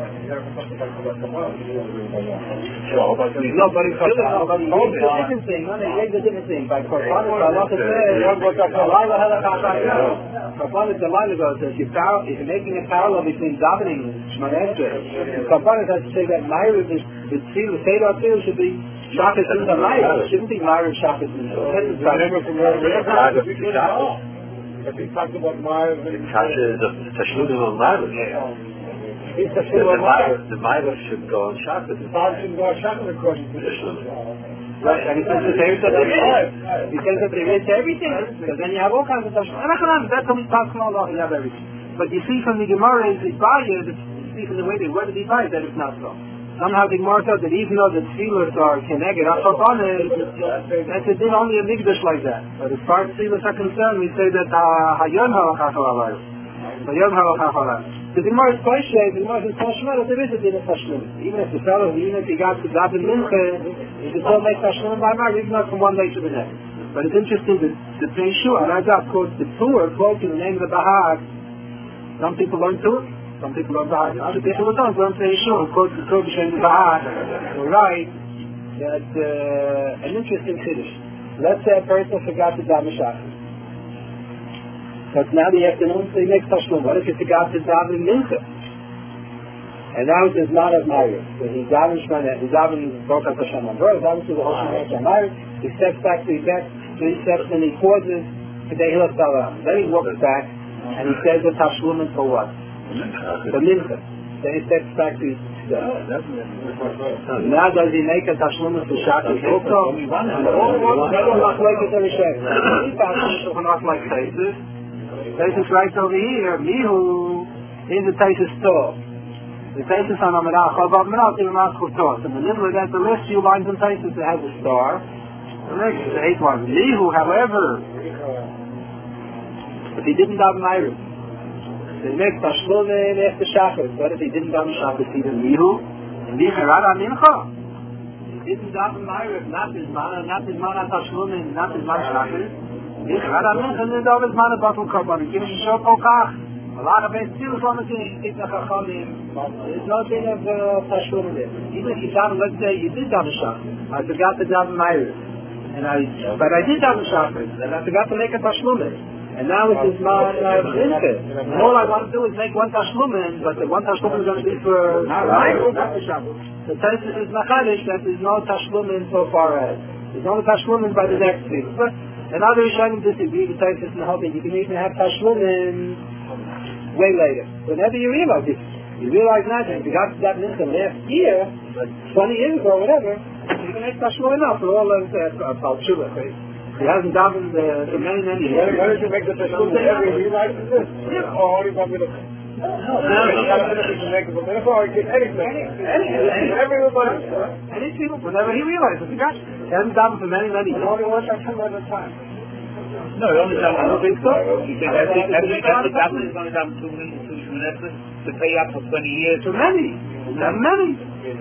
No, but it's still a different thing. No, it's a different thing. By Korban, it's a lot of Korban is a line ago. So if you're making a parallel between davening and Shemona Esrei, Korban has to say that Meir is the Seder Tefillah should be Shabbos and Meir. It shouldn't be Meir and Shabbos and Meir. If he talks about Meir, Kasha is a Tashludim of Meir. He's Tashludim of Meir. The Meir should go on Shabbos. The Meir should go on Shabbos according to Tashludim. Right, and he says that there is a he says that there is everything, because then you have all kinds of stuff. And that's how we talk about all you have everything. But you see from the Gemara is the Bayah, you see from the way they worded the Bayah that it's not so. Somehow the Gemara says that even though the tefillahs are keneged, that's it, only a migdash like that. But as far as tefillahs are concerned, we say that hayom halachach halayim. Hayom halachach halayim. The Gemara is quite shade, the Gemara is Tashma, that there is a din of Tashlim. Even if the fellow, even if he got to Daven Mincha, he can still make Tashlim by Mar, even not from one day to the next. But it's interesting that the Peishua, and I got quotes the Tur, quoting the name of the Bahag. Some people learn Tur, some people learn Bahag. Other people don't learn Peishua, quote the Tur b'Shem the Bahag. We're right that uh, an interesting Kiddush. Let's say a person forgot to Daven Shachar. But now the afternoon, so he makes Tashlim. What if he forgot to daven Mincha? And now there's not of Meir. So he davens Shemona, he davens Baruch Hashem Ambrose, he davens to the whole Shemona Meir, he steps back three steps, three steps, and he pauses, today he'll salam. Then he walks back, and he says the Tashlim for what? For Mincha. Then he steps back three steps. Now does he make a Tashlim for Shachar also? And all the ones that are not like it every Shem. He passes are not like Taisus. Taisus right over here, Mihu, is the Taisus store. The Taisus on Amirach, Chabad Mirach, even not Chutos. In the middle of that, the list few lines in Taisus that has a star. The next is the eighth one. Mihu, however, if he didn't daven Meir, the next Tashlumin after Shachar. What if he didn't daven Shachar, even Mihu? And Mihu, Rada Mincha. He didn't daven Meir, not his man, not his man at Tashlumin, not his man Shachar. Ich werde am Ende nicht auf das meine Bottle Korban. Ich gebe schon Pokach. Allah habe es viel von mir gesehen. Ich sage auch Chalim. There's no thing of Tashlumin there. Even if you daven, let's say you did daven Shachar. I forgot to daven Meir. And I, but I did daven Shachar. And I forgot to make a Tashlumin. And now it is my Mincha. And all I want to do is make one Tashlumin, but the one Tashlumin is going to be for Meir, not for Shabbos. The Taisus is Machadish that there's no Tashlumin so far ahead. There's no Tashlumin by the next week. And other Rishonim disagree with Taisus and hoping you can even have Tashlumin way later. Whenever you realize it, you realize nothing. If you got to that Mincha last year, twenty years ago or whatever, you can make Tashlumin now for all of that about Shuvah. He hasn't davened uh, for many, many years. Why don't you make the Tashlumin every realize this? Yeah. Or only one minute? No, no, you can make it for minute or anything. Anything. Everybody. Anything. Whenever he realizes, he got it. He hasn't davened for many, many years. Only one Tashlumin at a time. No, he only davened. I don't think so. You think every every daven is only davened two minutes, two minutes to pay up for twenty years? For many. There are many.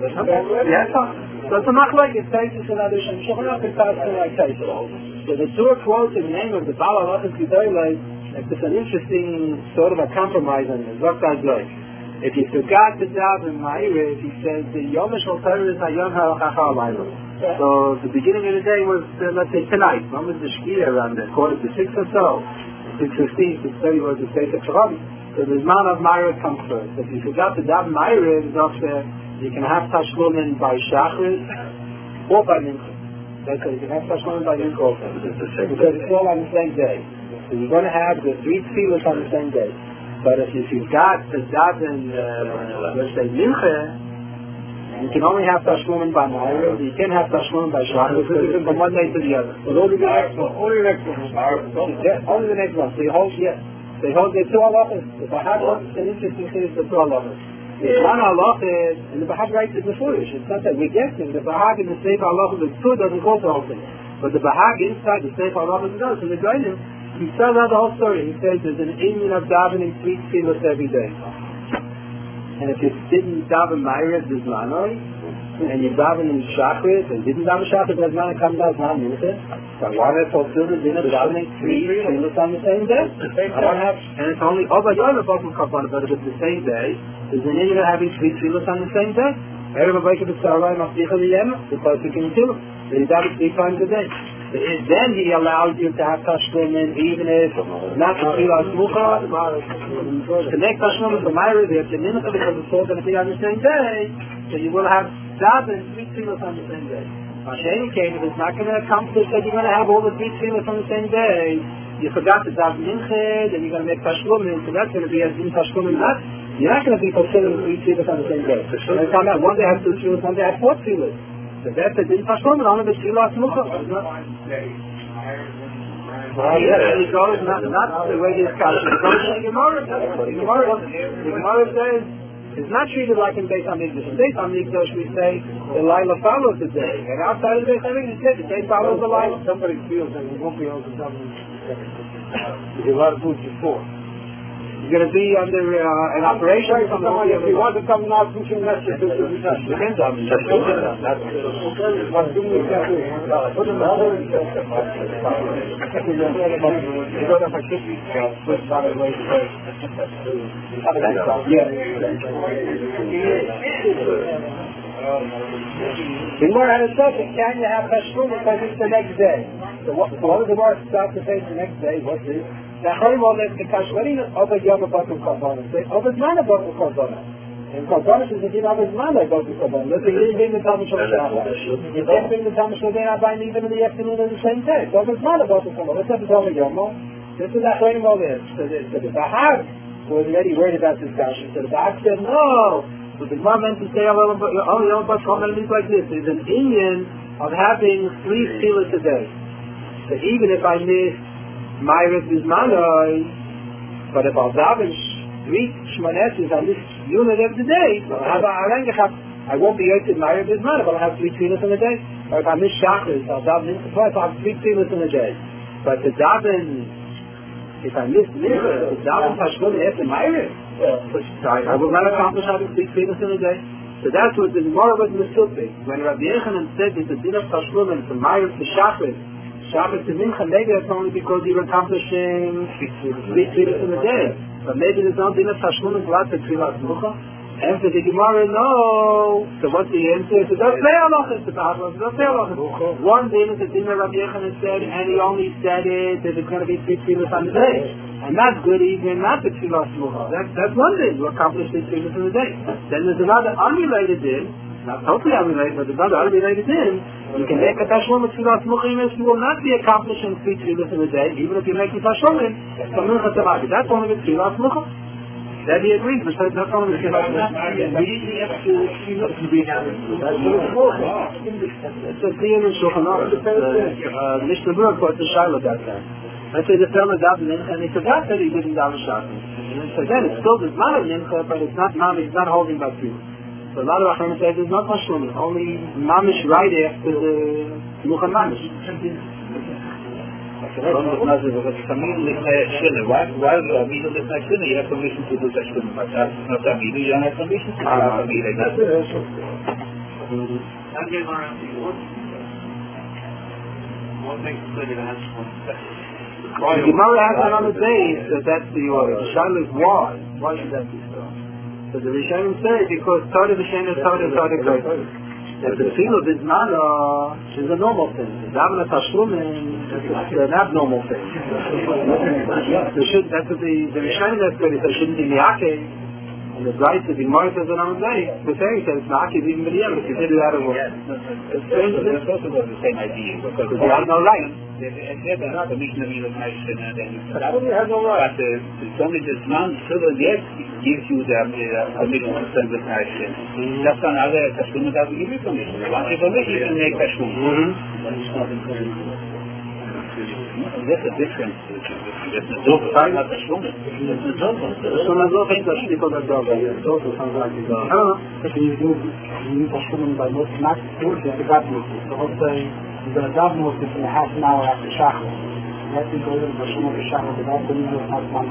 Yes, so it's not like it's Taisus and other Shem. Shochanach is Taisus like Taisus. So the Tur quotes in the name of the Baal HaLachas Gedolah, it's an interesting sort of a compromise on it. What does like? If you forgot to daven Ma'ariv, he says the Yom Shel Torah is Hayom Halachach Halayim. So the beginning of the day was, uh, let's say, tonight. When was the Shkia around there? Quarter to six or so. six fifteen, six thirty was the state of Sharabi. So the man of Ma'ariv comes first. If you forgot to daven Ma'ariv, you can have Tashlumin by Shachris or by Mincha. That's it. You can have Tashlumin by Mincha also. Because it's all on the same day. So you're going to have the three tefillahs on the same day. But if you've got to daven, uh, let's say, Mincha, you can only have Tashlumin by Meir. You can't have Tashlumin by Shachar from one day to the other. But only the next one. Only the next one. Yeah, only the next one. So you hold, yes. They hold the two halachas. The Bahag wants an interesting thing is the two halachas. The one halachas, and the Bahag writes it before. It's not that we're guessing. The Bahag in the Sefer Halachas, the two doesn't go to the whole thing. But the Bahag inside the Sefer Halachas does. So the Goyim, he tells out the whole story. He says there's an Inyan of davening three tefillahs every day. And if you didn't daven Ma'ariv Bizmanoi, and you daven in Shachrit, and didn't daven Shachrit, does not come down one minute. So why not fulfill the dinner davening three tefillos on the same day? I don't have, and it's only over your Bakum Kabbalah, but if it's the same day, is the name of having three tefillos on the same day? Everybody can be Sarai Mafticha Liyem, because you can kill him. Then you daven three times a day. Then he allows you to have Tashlumin, even if not the Tfilah Smucha. To make Tashlumin for Myra, you have to minute because it's all going to be on the same day. So you will have daven three tefillos on the same day. Hashem came, if it's not going to accomplish that you're going to have all the three tefillos on the same day, you forgot to daven Mincha, then you're going to make Tashlumin, so that's going to be as in Tashlumin not. You're not going to be fulfilling three tefillos on the same day. So it's talking about one day have two tefillos, one day have four tefillos. So that's a din Tashlumin, only the Tfilah Smucha. Well, yes, it goes not, not the way this comes. It goes in the Gemara. The Gemara, the Gemara says, it's not treated like in Beis HaMikdash. In Beis HaMikdash we say, the Laila follows the day. And outside of Beis HaMikdash, the day follows the Laila. Somebody feels that you won't be able to double it. You have to do it before. You're going to be under uh, an operation. If you want to come now, you can let you do it. Depends on the The more had a second, can you have Tashlumin because it's the next day? So what, what does the word start to say the next day? What's this? The Chayimol is the Kashmarin of a Yom Batul Korbanah. Say, of a Zman Batul Korbanah. And Korbanah is the din of a Zman Batul Korbanah. Look, you didn't bring the Talmud Shal Shabbat. You didn't bring the Talmud Shal Shabbat even in the afternoon of the same day. So of a Zman Batul Korbanah. Let's have the Talmud Yom. This is what Chayimol is. So the Bahag was already worried about this discussion. So the Bahag said, no. So the Gemara meant to say, oh, Yom Batul Korbanah is like this. There's an Indian of having three tefillos a day. So even if I miss Myra Bismanoi, but if I'll daven three Shmoneses on this unit of the day, I won't be able to Myra Bismanoi, but I'll have three tefillos in a day. Or if I miss Shachris, I'll daven into twice, I'll have three tefillos in a day. But the daven, if I miss this, the daven Tashlumin after Myra, I will not accomplish having three tefillos in a day. So that's what the Gemara was mistaken. When Rabbi Yechanan said that the din of Tashlumin from Myra to Shachris, Shabbos to Mincha, maybe that's only because you're accomplishing three tefillos in a day. But maybe there's no din of Tashlumin V'lat to Tfilah Smucha. And for the Gemara, no. So what's the answer? So don't say halachas to Bahag. Don't say halachas. One din is the din that Rabbi Yechanan said, and he only said it that it's going to be three tefillos on the day. And that's good even not the Tfilah Smucha. That's, that's one din. You accomplish three tefillos in a day. Then there's another unrelated din, not totally unrelated, but there's another unrelated din. You can make a Tashlumin Tfilah Smucha even if you will not be accomplishing three tefillos in a day, even if you're making Tashlumin from Mincha to Magid. That's only the Tfilah Smucha. That he agrees, but that's only the Tfilah Smucha. It's a Diyan in Shulchan Aruch. Mishnah Berurah quotes the Shiloh about that. Let's say the fellow davened in, and he forgot that he didn't daven Shachris. So again, it's still the Zman of Mincha, but it's not Mamish, it's not holding by Tfilah. So a lot of Achim say there's not Tashlumin, only Mamish right after the Mucha Mamish. Why do you have permission to do Tashlumin? But that's not Tamidu, you don't have permission to do Tamidu. What makes it clear that it has one step? The Gemara has it on the base that that's the order. The Shaila is why? Why should that be so? So the Rishonim say because Torah V'Shem is Torah Torah Greater. That the Tfilah Bismana is a normal thing. The Daven Tashlumin is an abnormal thing. So should, that's what the, the Rishonim has said. It shouldn't be Miyake. And the right to be more says on the day. The saying says Miyake even B'Diyam if you did it out of work. It's strange. It's also the same idea because they have no right. They have the mission of Milah Nation and then But you have no right. But it's only this man, so that yes, gives you the permission to send the Nation. That's another Tashlumin that will give you permission. Once you permission, you can make Tashlumin. That's a difference. That's a double. It's not Tashlumin. It's a double. So na zo fängt das Spiel oder Dauer. So so kann man sagen. Ah, das ist nur die Tashlumin bei most max durch der Garten. So auch bei der Garten muss es in half an hour after Shachar. That's the goal of the Tashlumin of Shachar. The Garten is not one.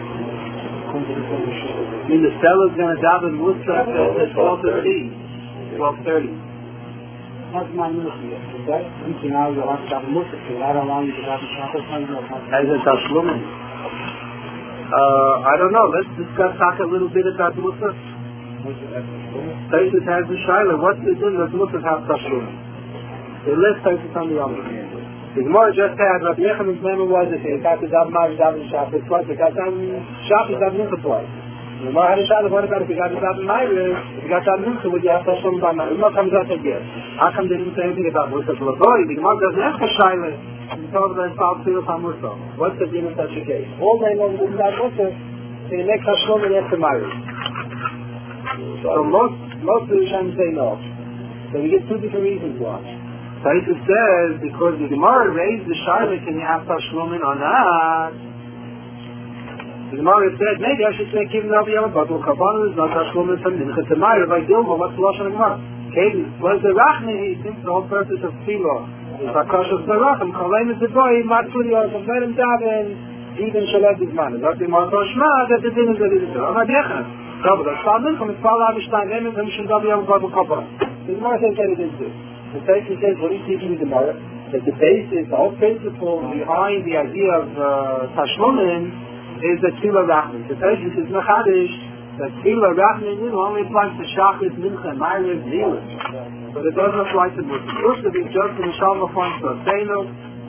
I mean, the fellow is going to daven Musaf at twelve fifteen. twelve thirty. That's my ministry, okay? You know, you want to have a Muslim, I don't want you to have a Shabbos, I don't know. As a Tashlumin. Uh, I don't know. Let's discuss talk a little bit about Musaf. Taisus has the Shaila. What's the thing that Musaf has Tashlumin? The list Taisus on the other. The Gemara just had Rabbi Yechanan's name was that he got the Dav Ma'av, Dav Shabbos twice. He got Dav Shabbos, Dav Mincha twice. The Gemara had a Shaila. What about if he got the Dav Ma'av, if he got Dav Mincha, would you have Tashlumin by Ma'av? What comes out again? How come they didn't say anything about Musaf? The Gemara doesn't have a Shaila. You told them about Tzilas HaMusaf. What's the din of such a case? All they know is that Musaf, they make Tashlumin after marriage. So most Most of the Rishonim say no. So we get two different reasons why. Taisus says because the Gemara raised the Shaila, can you have Tashlumin or not? The Gemara said maybe I should say Kivin Rabbi Yom Batul Kabbalah is not Tashlumin from Mincha Tamayr by Dilma. What's the Lashon of Gemara? Okay, was the Rachne? He thinks the whole purpose of Tzilah is Bakashas Barachim. Koleim is the boy. Matzuli or let him daven even Shalad Bizman. Is that the Gemara Shma that the din is that it is so? Rabbi Yechon. So the Shalom from the Fall Avishtain Emin from Mishum Rabbi Yom Batul Kabbalah. The Gemara says that it is this. The Taisus says what he's teaching the Gemara that the basis, the whole principle behind the idea of uh, Tashlumin is the Tzilah Rachman. The Taisus is Mechadish that Tzilah Rachman only applies to Shachris, Mincha, Ma'ariv, Zilin. But it doesn't apply to Muslim. Muslim is just in the Shalom form to Osenu.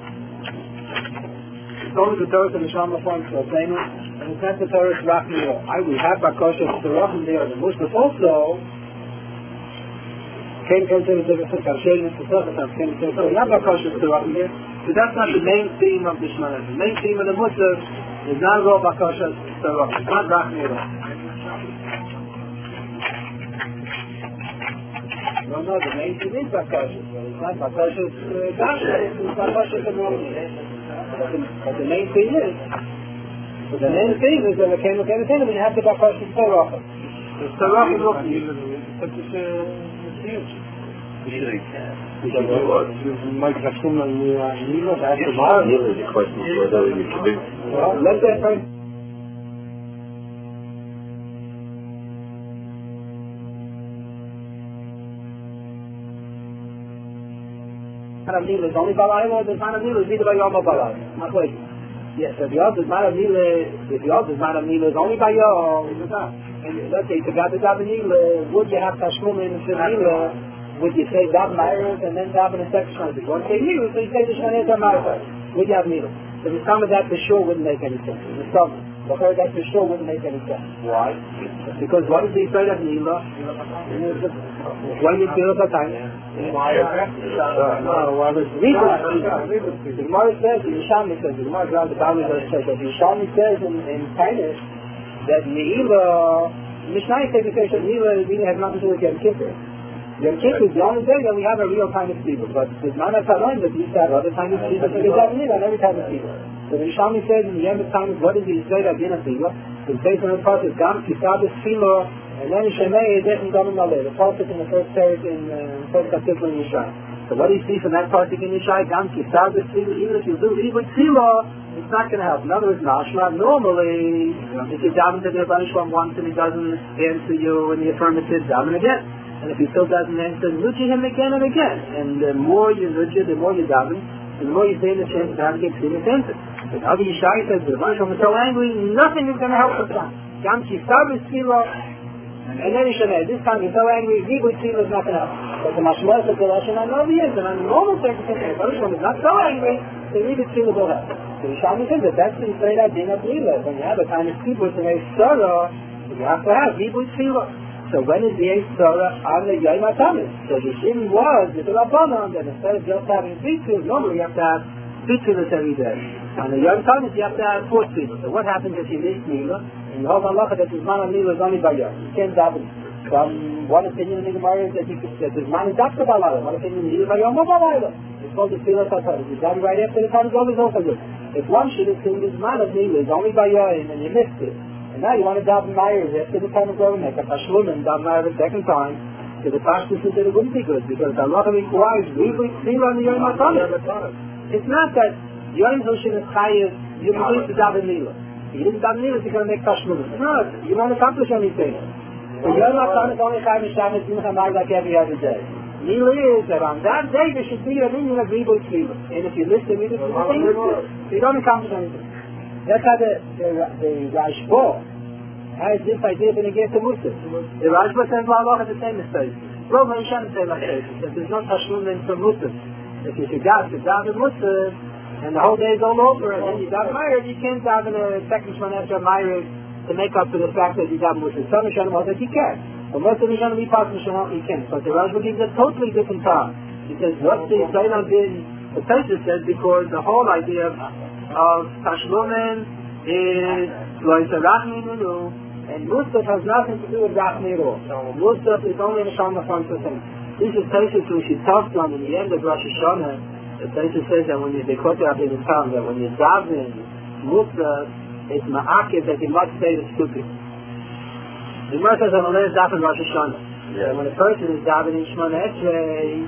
It's only the Torah in the Shalom form to Osenu. And it's not the Torah to Rachman. I we have Bakashas to Rachman there. The Muslim also came to the difference of Karshayin and Pesach, came to the not Bakashas to Rachman there. But that's not the main theme of the Shemana. The main theme of the Muslim is not all Bakashas to Rachman. It's not Rachman at all. No, no, the main thing is Bakashas. It's not Bakashas Dasha, it's Bakashas and Rachman. But the main thing is, but the main thing is that we came to the thing, we have the Bakashas to Rachman. The Torah is not even, it's such a huge. Mike Rashum and Nilo, that's the bar. Nilo is a question for whether you should do. Well, let that first. Of Nilo is only Balayla, the man of Nilo is either by Yom or Balayla. Not wait. Yes, if the other man of Nilo, if the other man of Nilo is only by Yom, and let's say, if you got the Dav Nilo, would you have Tashlumin for Nilo? Would you say Dav Ma'ariv and then Dav in a second Shana? If you want to say Nilo, so you say the Shana Dav Ma'ariv. Would you have Nilo? So the sum of that for sure wouldn't make any sense. The sum, the third that for sure wouldn't make any sense. Why? Because what is the Yisrael of Nilo? When you feel at the time? No, well, it's the Gemara says, the Yishami says, the Gemara around the Bible says, that the Yishami says in, in Tainus that Ne'ilah, Mishnah says that Ne'ilah really has nothing to do with Yom Kippur. Yom Kippur is the only day that we have a real time of fever, but there's not a time that we used to have other time of fever, so there's that Ne'ilah on every time of fever. So the Yishami says in the end of time, what is the Yisrael Adin of fever? The based on the part is Gam Kisabis Filo, and then Shemei Edech and Gam Maleh. The part in the first period in the first chapter in Yishai. So what do you see from that part in Yishai? Gam Kisabis Filo, even if you do Ibud Filo, it's not going to help. In other words, Nashma, normally, if you daven to the Rebbe Shalom once and he doesn't answer you in the affirmative, daven again. And if he still doesn't answer, nudge him again and again. And the more you nudge, the more you daven, the more you stand a chance to have to get serious answer. But Rabbi Yishai says, the Rebbe Shalom is so angry, nothing is going to help this time. Gam Kisabis Filo, and then Yishai, this time he's so angry, Zibud Filo is not going to help. But the Mashmah of the Lashon HaNavi is, and on normal circumstances, the Rebbe Shalom is not so angry, so Zibud Filo will help. So Yishai says that that's the Yisrael Adin of Nilo. When you have a kind of people to make Sarah, you have to have Zibud Filo. So when is the eighth Torah on the Yom HaTamis? So the Shin was the Rabbanon that instead of just having three tefillas, normally you have to have three tefillas every day. On the Yom HaTamis you have to have four tefillas. So what happens if you miss Nila? And you hold on that the Zman of Nila is only by Yom. You can't daven. From one opinion in the Gemara is that, you could, that the Zman is Dafka Balayla. One opinion is Nila by Yom or Balayla. It's called the Tefillah HaTamis. You daven right after the time is always also good. If one should assume the Zman of Nila is only by Yom and you missed it, and now you want to daven Meir after the time of going make a Tashlumin and daven Meir the second time, so the Pashtus is that it wouldn't be good because Allah requires really clear on the Yom HaTamis. It's not that Yom Hoshin is Chayev, you need to daven Nila. You didn't daven Nila, you're going to make Tashlumin. No, you want to accomplish anything. So you're not trying to go in Chayim Shabbos doing Chamar like every other day. Neither is that on that day there should be an Indian of Rebbe Tefillah. And if you listen to it, you don't accomplish anything. That's how the, the, the Rashba has this idea when it gets to Muslim. The Rashba says, well, Allah has the same mistake. Well, man, Shem says like this. If there's no Tashlum then for Muslim. If you forgot to daven Muslim, and the whole day is all over, and then you daven Ma'ariv, you can't daven a second Shemana Esrei Ma'ariv to make up for the fact that you daven Muslim. Some Mishanim hold that you can. But most of the Mishanim be possible Mishanim, you can't. But the Rashba gives a totally different time. He says, what's the Zainab bin? The Pesach says, because the whole idea of Tashlumin is Loisa Rachmi Nunu, and Musaf has nothing to do with Rachmi at all. Musaf is only a Shama from Satan. This is Pesach which he talks on in the end of Rosh Hashanah. The Pesach says that when you decode up in the town, that when you daven Musaf, it's Ma'akiv that you must say the stupid. The Gemara says on the last daven Rosh Hashanah. Yeah. When a person is davening Shemona Esrei,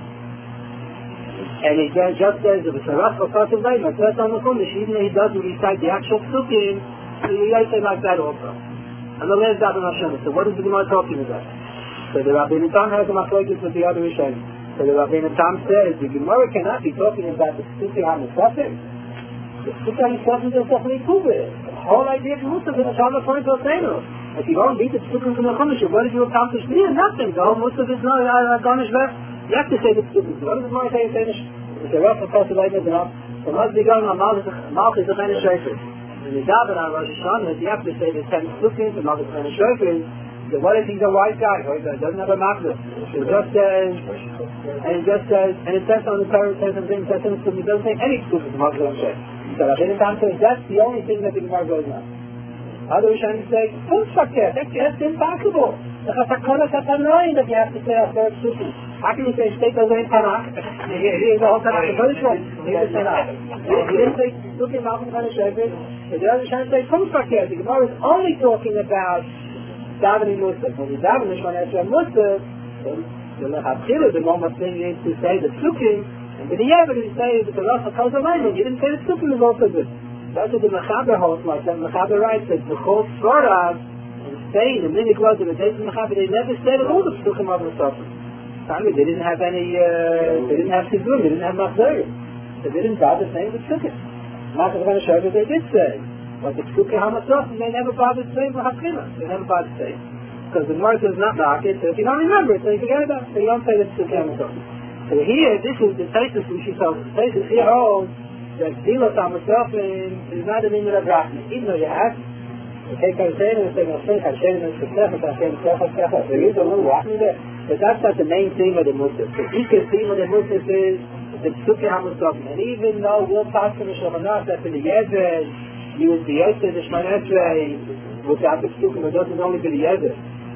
and he just says, if it's a rough or part of life, but that's on the Chumash, even though he doesn't recite the actual psukim, so you guys say like that also. And the last daven Rosh Hashanah. So what is the Gemara talking about? So the Rabbeinu Tam has a machlokes with the other Rishonim. So the Rabbeinu Tam says, the Gemara cannot be talking about the psukim HaMusafim. The psukim HaMusafim is definitely Kubit. The whole idea of Musaf is a Shalom Point of Seinu. If you don't beat the psukim from the Chumash, what did you accomplish? Yeah, nothing. The whole Musaf is not a garnish left. You have to say the psukim. What does the Gemara say in Seinu? It's a rough and possible life is enough. So must be going on Malchus of Chayim Shofar. When you daven on Rosh Hashanah, you have to say the ten psukim and Malchus of Chayim Shofar. So what if he's a white guy, or he doesn't have a makna? It just says, and it just says, and it says on the Torah, it says something, it says something, it doesn't say any psukim from Malchus of Chayim Shofar. So Rabbeinu Tam says that's the only thing that the Gemara goes on. Other Rishonim say, that's that's impossible. The Chasakona is annoying that you have to say a third psukim. How can you say state doesn't in Tanakh? Here's the whole Tanakh. The first one, here's the Tanakh. He didn't say psukim Malchus of Chayim Shofar. The other Rishonim say, Kumsakeh. The Gemara is only talking about davening Musaf. When you daven Shemona Esrei Musaf, the Lechatchila, the normal thing is to say the psukim, and the evidence say that the Rosh Hashanah, you didn't say the psukim is also good. That's what the Mechaber holds like that. Mechaber writes that the whole Sforav in Spain, the Minik was in the days of Mechaber, they never said all the psukim of Musaf. Finally, they didn't have any, uh, they didn't have Tidur, they didn't have Machzorim. So they didn't bother saying the psukim. Malchus of Chayim Shofar they did say. But the psukim HaMasaf, they never bothered saying L'Hachila. They never bothered saying. Because the Gemara does not knock it, so if you don't remember it, so you forget about it. So you don't say the psukim HaMasaf. So here, this is the Taisus we should tell. The Taisus here holds that Zilas HaMasaf is not an Indian of Rachmi. Even though you have, you take Hashem and say, Hashem, Hashem, Hashem, Hashem, Hashem, there is a little Rachmi there. But that's not the main theme of the Musaf. The Ikar theme of the Musaf is the psukim HaMasaf. And even though we'll talk to the Shulchan that in the Yezer, you would be able to the Shemona Esrei without the psukim, it doesn't only be the Yezer.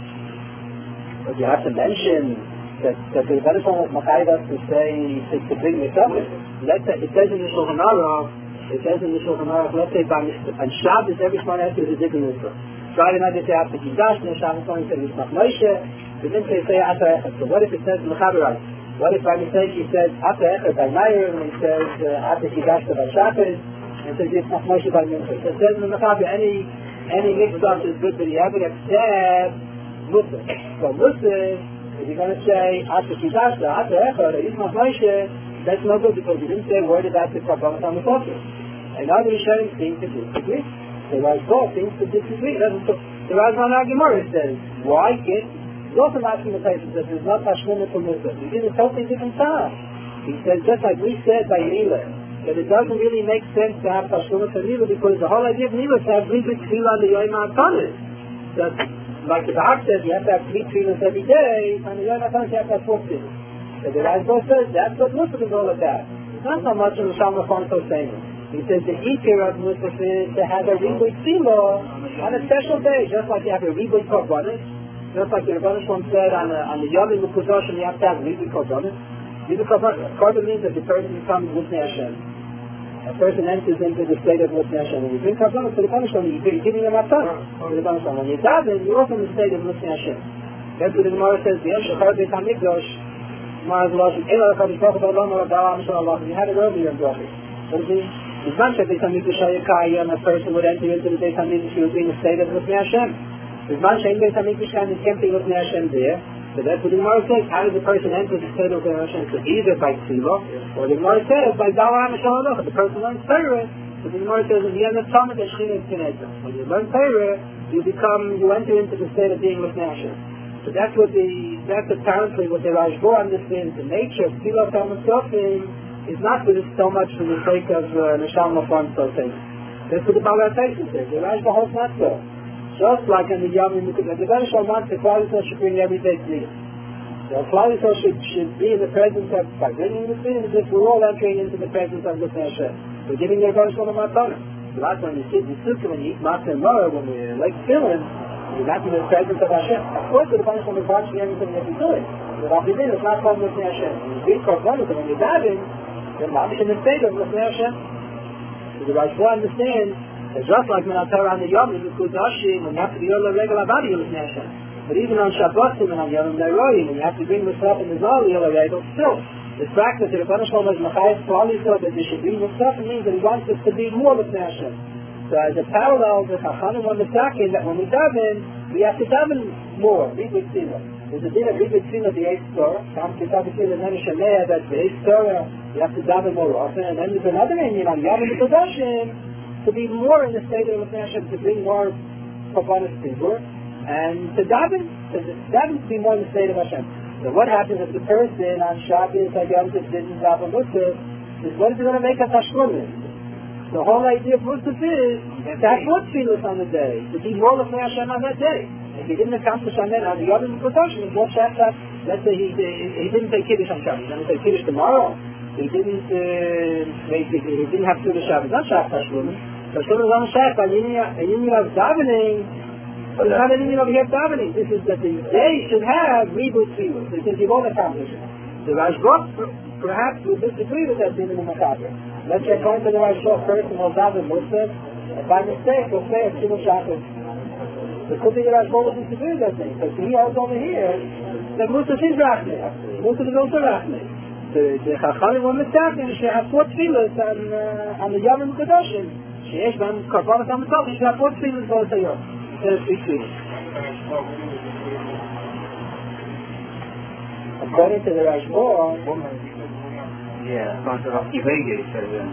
But you have to mention that, that the Rebbeinu was Machayev us to say, to, to bring this up. Let's say, it says in the Shulchan Aruch, it says in the Shulchan Aruch, let's say, on Shabbos, every Shemona Esrei is a different mitzvah. Friday night they say after Kiddush, and Shabbos morning they say Yismach Moshe, the Mitzvah say Ata Echad. So what if it says Mechaber right? What if by mistake he says Ata Echad by Meir, and he says Ata Kiddush by Shabbos, and says Yismach Moshe by Mitzvah. So it says in the Mechaber, any, any mitzvah is good for the Eved except Musaf. So Musaf, if you're going to say Ata Kiddush, Ata Echad, or Yismach Moshe, that's no good because you didn't say a word about the Kabbalah HaMasaf. And other Rishonim seem to disagree. The Rashba seems to disagree. The Razman Gemara says, why can't he's also asking the person that there's not Hashemah for Musaf. He did a totally different time. He says, just like we said by Nila, that it doesn't really make sense to have Hashemah for Nila because the whole idea of Nila is to have three big tefillah on the Yom HaTanis. That, like the Bahag says, you have to have three tefillahs every day, and the Yom HaTanis you have to have four tefillahs. So the Razman says, that's what Musaf is all about. It's not so much in the Shalom Fonto saying. He says the Ikar of Musaf is to have a Riboy Tefillah on a special day, just like you have a Riboy Korbanos, just like the Rebbeinu Shalom said on the, on the Yom HaKadoshim you have to have Riboy Korbanos. Riboy Korbanos means that the person becomes Lifnei Hashem. A person enters into the state of Lifnei Hashem. When you bring Korbanos to the Rebbeinu Shalom, you're giving them a ton to the Rebbeinu Shalom. When you daven, you're also in the state of Lifnei Hashem. That's what the Gemara says, the Yom Shachar Beit HaMikdash, Gemara Zolashim, Ela HaKadosh Baruch Hu Ba'olam Ha'Olam Shalom. You had it earlier in Bracha. What does it mean? It's not that Beit HaMikdash Hayakaya and a person would enter into the Beit HaMikdash, he would be in the state of Lifnei Hashem. בזמן שאין בית המקדש כאן, it can't be לפני השם there. So that's what the Gemara says. How does the person enter the state of the Hashem? So either by tefillah, or the Gemara says by Dawah HaMashalach. The person learns Torah. So the Gemara says, if you have the Talmud, the Shechina is connected. When you learn Torah, you become, you enter into the state of being with Hashem. So that's what the, that's apparently what the Rashba understands. The nature of tefillah Talmud Sofim is not for this so much for the sake of Neshama Fon Sofim. That's what the Baal HaTaisus says. The Rashba holds not so. Just like in the Yom Yom, the Rebbe Shalom wants the Klal Yisrael should bring everyday tznius. The Klal Yisrael should, should be in the presence of, by bringing the tznius, as if we're all entering into the presence of the Hashem. We're giving the Rebbe Shalom Matana. So that's when you sit in the sukkah, when you eat matzah and maror, when we're like filling, you're not in the presence of Hashem. Of course, the Rebbe Shalom is watching everything that you're doing. But after this, it's not called with Hashem. When you read Korbanos, and when you're davening, you're not in the state of with Hashem. So the Rashba understands. It's just like when I tell around the Yom, in the Kudashim, when you have to be all the regular body, you'll listen to Hashem. But even on Shabbosim and on Yom Nairoyim, when you have to bring this up in the Zal, you'll regular, still, the fact that the Rebbe Shalom is Machayis Klal Yisrael, that they should bring this up, it means that he wants us to be more with Hashem. So as a parallel, the Chachanim on the Sakin, that when we daven, we have to daven more, read with Tzila. There's a din of read with Tzila, the eighth Torah, Tam Kitab Tzila, Nene Shemea, that's the eighth Torah, you have to daven more often, and then there's another Indian on Yom Kudashim, to be more in the state of Hashem, to bring more Korbanos Tzibur, and to daven, to daven to be more in the state of Hashem. So what happens if the person on Shabbos, like Yom Tov, didn't daven Musaf, is what is it going to make us Hashlomis? The whole idea of Musaf is to have more tefillos on the day, to be more with Hashem on that day. If he didn't accomplish on that, on the Yom Kudashim, what Shabbos, let's say he, he didn't say Kiddush on Shabbos, he's going to say Kiddush tomorrow. He didn't, uh, basically, he didn't have Kiddush Shabbos, not Shabbos Hashlomis. So it's on the Shach, a union of davening, but it's not a union of here davening. This is that the day should have reboot tefillah, because you won't accomplish it. The Rashba perhaps will disagree with that din in the Machaber. Let's get going to the Rashba first and we'll daven Musaf, and by mistake we'll say a Kiddush Shabbos. It could be the Rashba will disagree with that thing, because he holds over here that Musaf is Rachmei. Musaf is also Rachmei. The Chachamim on the Sakin should have four tefillahs on, uh, on the Yom Kudashim. שיש בהם קורבנות המצות, יש לה פה תפילין כל היום. זה תפילין. According to the Rashba, yeah, Kivege says that.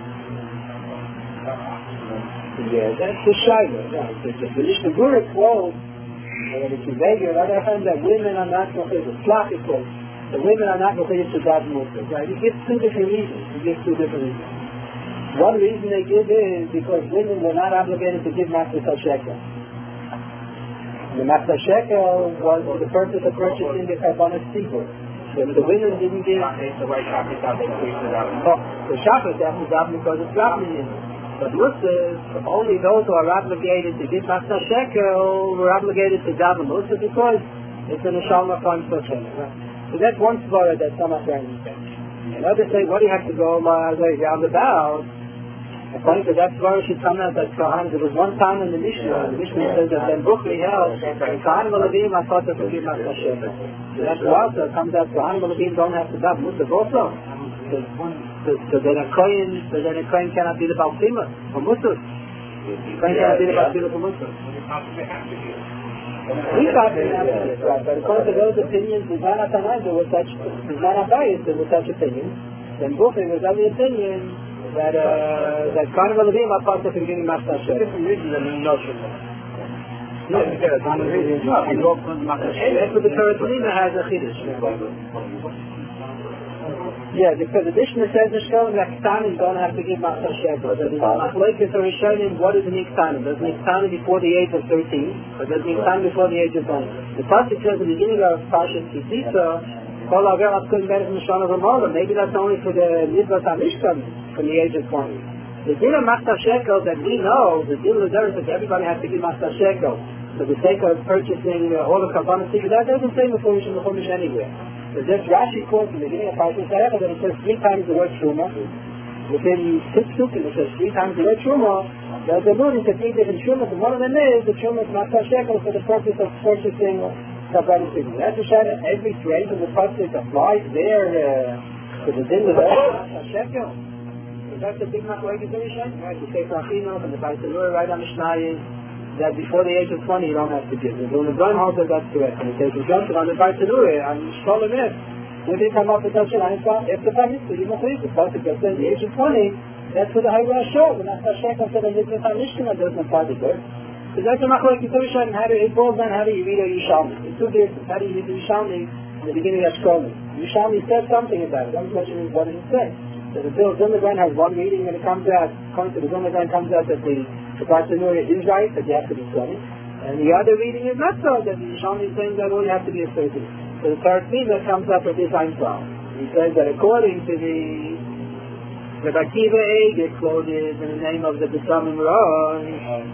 Yeah, that's the Shaila. Right. The Mishnah Berurah quotes that the Kivege, on the other hand, that women are not going to, the Slach is quote, the women are not going to daven Musaf. Right? He gives two different reasons. He gives two different reasons. One reason they give is because women were not obligated to give Matzah Shekel. The Matzah Shekel was for the purpose of purchasing the Korbanos Tzibur. So the women didn't give... The white chocolate daven Oh, the chocolate daven is daven because it's davening in it. But Musaf, only those who are obligated to give Matzah Shekel were obligated to daven Musaf because it's an Neshama Fon Sofim. So that's one svara that some are trying to say. And others say, what do you have to go round about? According to that story, should come out that Kohanim, there was one time in the Mishnah, the Mishnah says that then Bukhari held, Kohanim Levim are thought to forgive Matzah Shekel. So that's also comes out, Kohanim Levim don't have to daven Musaf also. So, so, so then a Kohen, so then a Kohen cannot be the Baal Tzima for Musaf. Kohen cannot be the Baal Tzima for Musaf. We thought they have to do it, right? But according to those opinions, the Zman HaTanaim, there was such, the Zman HaBayis, there was such opinion. Then Bukhari was of the opinion that uh, that Kohanim Levim are part of beginning Matzah Shekel. Different reasons than no Shekel. No, that's what the Torah Tanina has a Chiddush. Yeah, because the Mishnah says the Shkolim that Ktanim don't have to give Matzah Shekel. Does it Machlokes or Rishonim, what is an Ktanim? Does an Ktanim before the age of thirteen? Or does an Ktanim before the age of twenty? The passage says at the beginning of Parashat Kisisa, maybe that's only for the Mitzvah HaMishkan from the age of twenty. The din of Matzah Shekel that we know, the din of the that everybody has to give Matzah Shekel for the sake of purchasing uh, all the Korbanos Tzibur, that doesn't say Mefurish and Mefurish anywhere. But this Rashi quotes in the beginning of Parashat Sa'echa that it says three times the word Truma. Within six sukkim it says three times the word Truma. There's alluding to three different Trumas, and one of them is the Truma of Matzah Shekel for the purpose of purchasing Korbanos Tzibur. That's the Shana, every phrase of the pasuk applies there uh, to the din of the Matzah Shekel. So that's the big machlokes in Rishon. Right, the Sefer Achinos and the Bais Elul right on Mishnayos. that before the age of twenty you don't have to give. The Gun holds that that's correct. And he says, you jump on the Bartanuri, I'm Shalom If. When they come up with that shit, I'm if the Paris, you must leave the Pasuk that says the age of twenty, that's for the Hagra Shor. When that's Hashek, I said, I didn't have Mishkan, doesn't apply to birth. So that's a machlok Yisrael and how do it boils down how do you read a Yishalmi? It's two different. How do you read a Yishalmi in the beginning of Shkolim? Yishalmi says something about it. The only question is what does it say? So the Bill Zimmerman has one reading and it comes out, according to the Zimmerman, comes out that the the Bartanuri is right, that you have to be twenty. And the other reading is not so, that the Yishalmi is saying that only have to be a thirty. So the third thing that comes up with this Einstein. He says that according to the Rabbi Akiva Eig, it's quoted in the name of the B'Samim Rosh.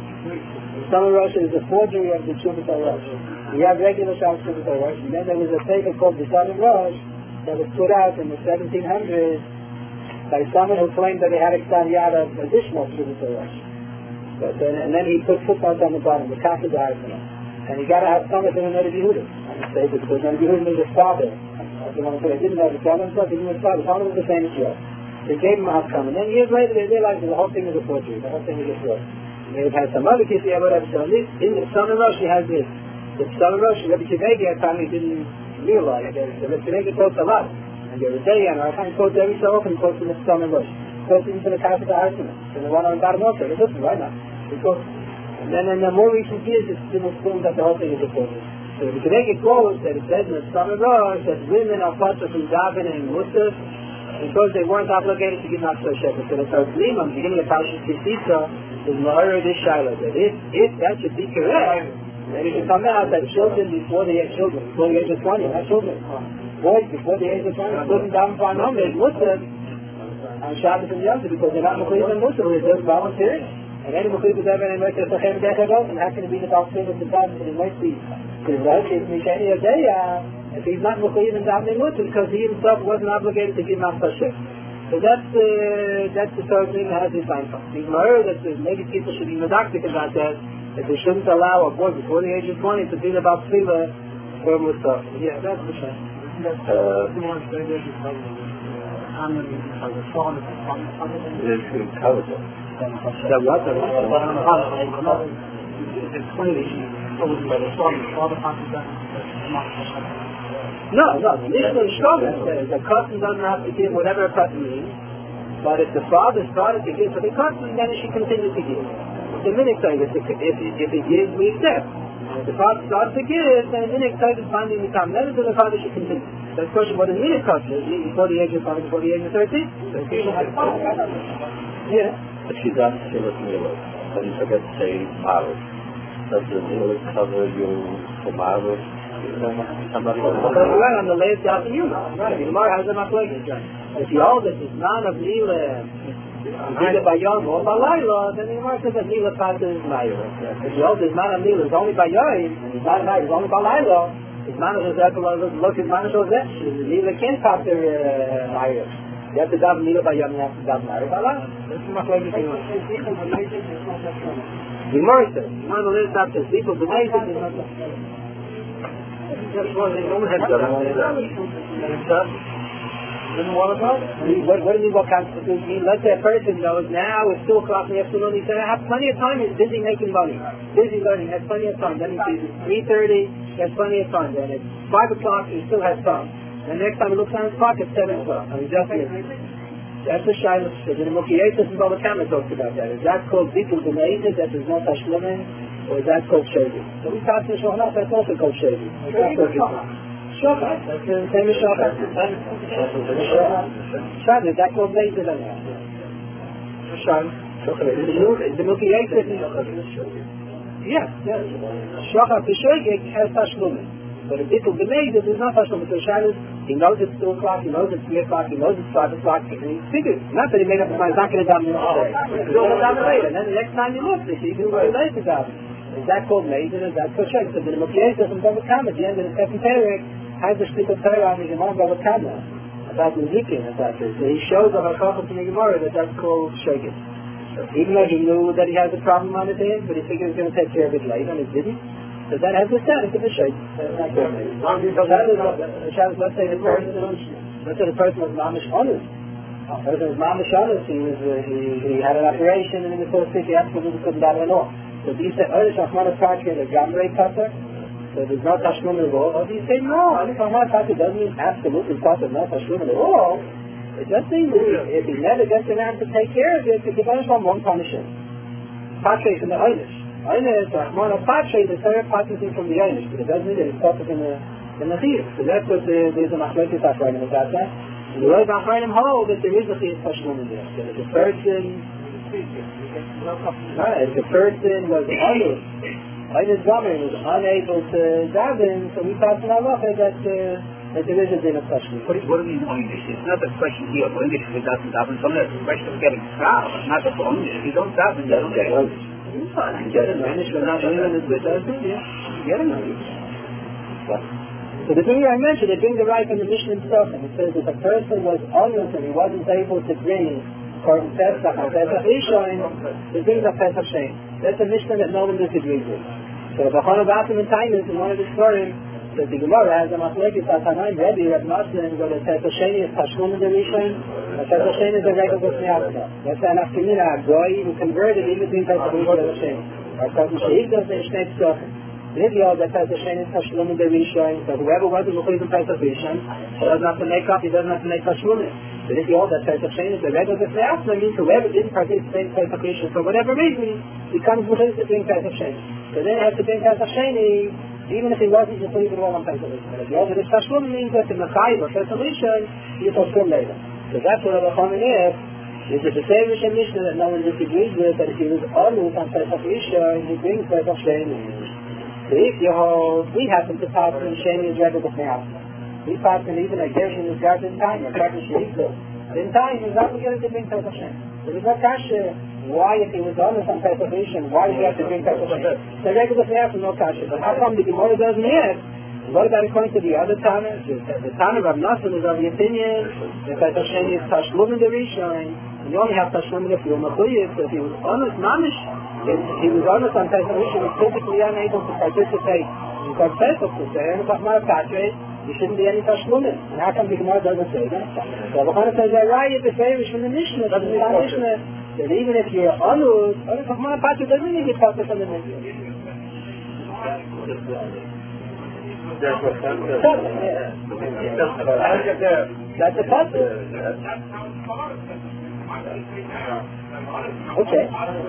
B'Samim Rosh is the forgery of the Chubut HaRosh. We have regular Shabbos Chubut HaRosh, and then there was a paper called B'Samim Rosh that was put out in the seventeen hundreds by someone who claimed that he had a Ktan Yad of additional Chubut HaRosh. But then, and then he put footnotes on the bottom, the Kafir D'Arfana. And you got to have some of them in Neder Yehuda. And say that because Neder Yehuda is his father. I didn't know the father himself, he didn't know his father. His father was the famous Yod. They gave him a Hakam. And then years later they realized that the whole thing is a forgery. The whole thing is a fraud. They had some other kids, yeah, whatever. So in, in the Son of Rosh, he has this. The Son of Rosh, Rabbi Kivegi at time he didn't realize that. The Rabbi Kivegi quotes a lot. And the other day, and I can't quote every so often, quotes from the Son of Rosh. Quotes even to the Kafir D'Arfana. And the one on the bottom also. Listen, why not? Because, and then in the more recent years, it's been assumed that the whole thing is a forgery. So if you can make it quote that it says in the Son of Rosh that women are part of davening and musaf because they weren't obligated to give Matzah Shekel. So the Targum, on the beginning of Parashat Kisisa, is Ma'ara this Shiloh. That if, if that should be correct, then it should come out that children before the age children, before the age of twenty, not children. Boys before the age of twenty, couldn't daven for an homage, musaf, on Shabbos and Yom Tov because they're not Mechuyev and musaf, they're just volunteering. And any Mechuyev is ever in Mekah Sachem Dechagos, and how can it be the Balshem of the God that it might be? Because if Mishani Adeya, if he's not Mechuyev and davening musaf, because he himself wasn't obligated to give Matzah Shekel. So that's the uh, that's the third thing that has this line from. He's aware that maybe people should be medactic about that, that they shouldn't allow a boy before the age of twenty to think about tefillah for musaf. Yeah, that's the shame. It's intelligent. That what? No, no, the Mishnah in Shlomo says a custom doesn't have to give whatever a custom means, but if the father started to give for the custom, then he should continue to give. The minute if, if, if he gives, we accept. If the father starts to give, then the minute is finding the time. Then the father should continue. So the question, what is minute custom? Before the age of five, before the age of thirteen? Yeah. If she's not Shilas Milah, but you forget to say Maris, does the Milah cover you for Maris? Somebody will right on the latest out of you. Right. The Gemara has a machlokes. If you hold it is none of Milah, either by Yom or by Laila, then the Gemara says that Milah passes is Laila. If you hold it is none of Milah, it's only by Yom, and it's not Laila, it's only by Laila. It's not as if look at Manish Ozeh. Milah can't pass their Laila. You have to daven Milah by Yom, you have to daven Laila by Laila. That's the machlokes. The Gemara says, one of the latest out of people, the Gemara is not Just one, they don't have done what about? What, what do you mean what constitutes mean? Let's say a person knows now it's two o'clock in the afternoon, he said, I have plenty of time, he's busy making money, busy learning, has plenty of time. Then he sees it's three thirty, he has plenty of time. Then it's five o'clock, he still has time. And the next time he looks on his clock, it's seven o'clock. I mean, just that's a Shiloh. The Mukhiyatis and Baba Kama talks about that. Is that called Bitul B'Me'etis, that there's no Tashlumin? Or is that called Shady? So we pass the Shohanah, that's also called Shady. Shohanah, that's the same as Shohanah. Shohanah, is that called Beis Din? Shohanah. The Mukhiyatis is... Yes, yes. Shohanah, the Shogeg has Tashlumin. But a Bitul B'Me'etis is not Tashlumin. So Shohanah, he knows it's two o'clock, he knows it's three o'clock, he knows it's five o'clock, and he figures. Not that he made up his mind, he's not going to daven today. He's going to daven later. And then the next time he looks, he can go later to daven. Is that called Meidin? Is that called Shek? So the Mukhiyatis and Bava Kama, at the end of the second parak, has a stick of Torah on the Gemara Bava Kama about Nizikin, about this. So he shows the Hakachah to the Gemara that that's called Shegit. So even though he knew that he has a problem on his hands, but he figured he was going to take care of it later, and he didn't. So that has the status of a Shegit. That's not called Meidin. So that is, let's say the person, let's say the person was Mamish honest. The person was Mamish honest. He was, uh, he, he had an operation, and in the first week he absolutely couldn't daven at all. So do you say, oh, the Shachmana Patra is a Gamrei Kata? So there's no Tashlum at all? Or do you say, no, the Shachmana Patra doesn't mean absolutely Kata, no Tashlum at all. It just means if he never gets around to take care of it, to give us one, won't punish him. Patra is in the Einish. Einish, Shachmana Patra is the third Patra thing from the Einish, but it doesn't mean that it's Kata in the in the Chiyuv. So that's what the, there's a Machlekes Achronim about that. And the Rosh Achronim hold that there is a Chiyuv Tashlum in there. That if a person, right, if a person was unable, Einish Gomer was unable to daven, so we pass an halacha that uh, that there is a din of Tashlum. What, what do you mean Einish? It's not a question here of Einish if he doesn't daven. Sometimes it's a question of getting proud. Not of Einish. If you don't daven, you don't get Einish. You get an Einish, but not anyone is with us. Yeah, you get an Einish. So the thing I mentioned, they bring the right from the Mishnah itself, and it says if a person was honest and he wasn't able to bring Korban Pesach or Pesach Rishon, they bring the Pesach Shem. That's a Mishnah that no one disagrees with. So the Chana Batim and Tainis in one of the stories, that the Gemara has a Machlekes Atanaim, Rebbe, Reb Nosson, whether Pesach Shem is Tashlum in the Rishon, or Pesach Shem is a regular B'snei. That's an Afkamina, a Goy who converted in between Pesach Rishon and Pesach Shem. Or Korban Sheik does the Shnei Tzachim. Maybe all that Pesach Shem is Tashlum in the Rishon, so whoever wasn't Mechuyev in Pesach Rishon, he doesn't have to make up, he doesn't have to make Tashlum. But if you hold that Pesach Shem is the regular B'snei Atzma, means whoever didn't participate in Pesach Rishon for whatever reason, becomes Mechuyev to bring Pesach Shem. So then he has to bring Pesach Shem, even if he wasn't Mechuyev at all on Pesach Rishon. But if you hold that Tashlum means that in Mechayev or Pesach Rishon, you Tashlum later. So that's what the Chachamim is. Is it the same Rishon Mishnah that no one disagrees with, that if he was honest on Pesach Rishon, he brings Pesach Shem. So if you hold, we happen to pass in Sheni is regular B'snei Atzma. We pass in even a Gershon is guarded in time, a Gershon Shiriko. In time, he's obligated to bring Pesach Shem. So there's no kasha, why if he was honest on Pesach Rishon, why does he have to bring Pesach Shem? So regular B'snei Atzma, no kasha. But how come the Gemara doesn't have? What about according to the other Tana? The Tana of Nosson is of the opinion that Pesach Shem is Tashlum in the Rishon, and you only have Tashlum in the Field Mechuyev. So if he was honest, mamish, if he was honest on Pesach Rishon, he was physically unable to participate in Korban Pesach, to say, and if Mara Patre, there shouldn't be any Tashlum. And how come the Gemara doesn't say that? So the Chana says, right, if it's Irish from the Mishnah, from the Mishnah, that even if you're honest, if Mara Patre doesn't need to be Patre from the Mishnah. That's a puzzle. Okay.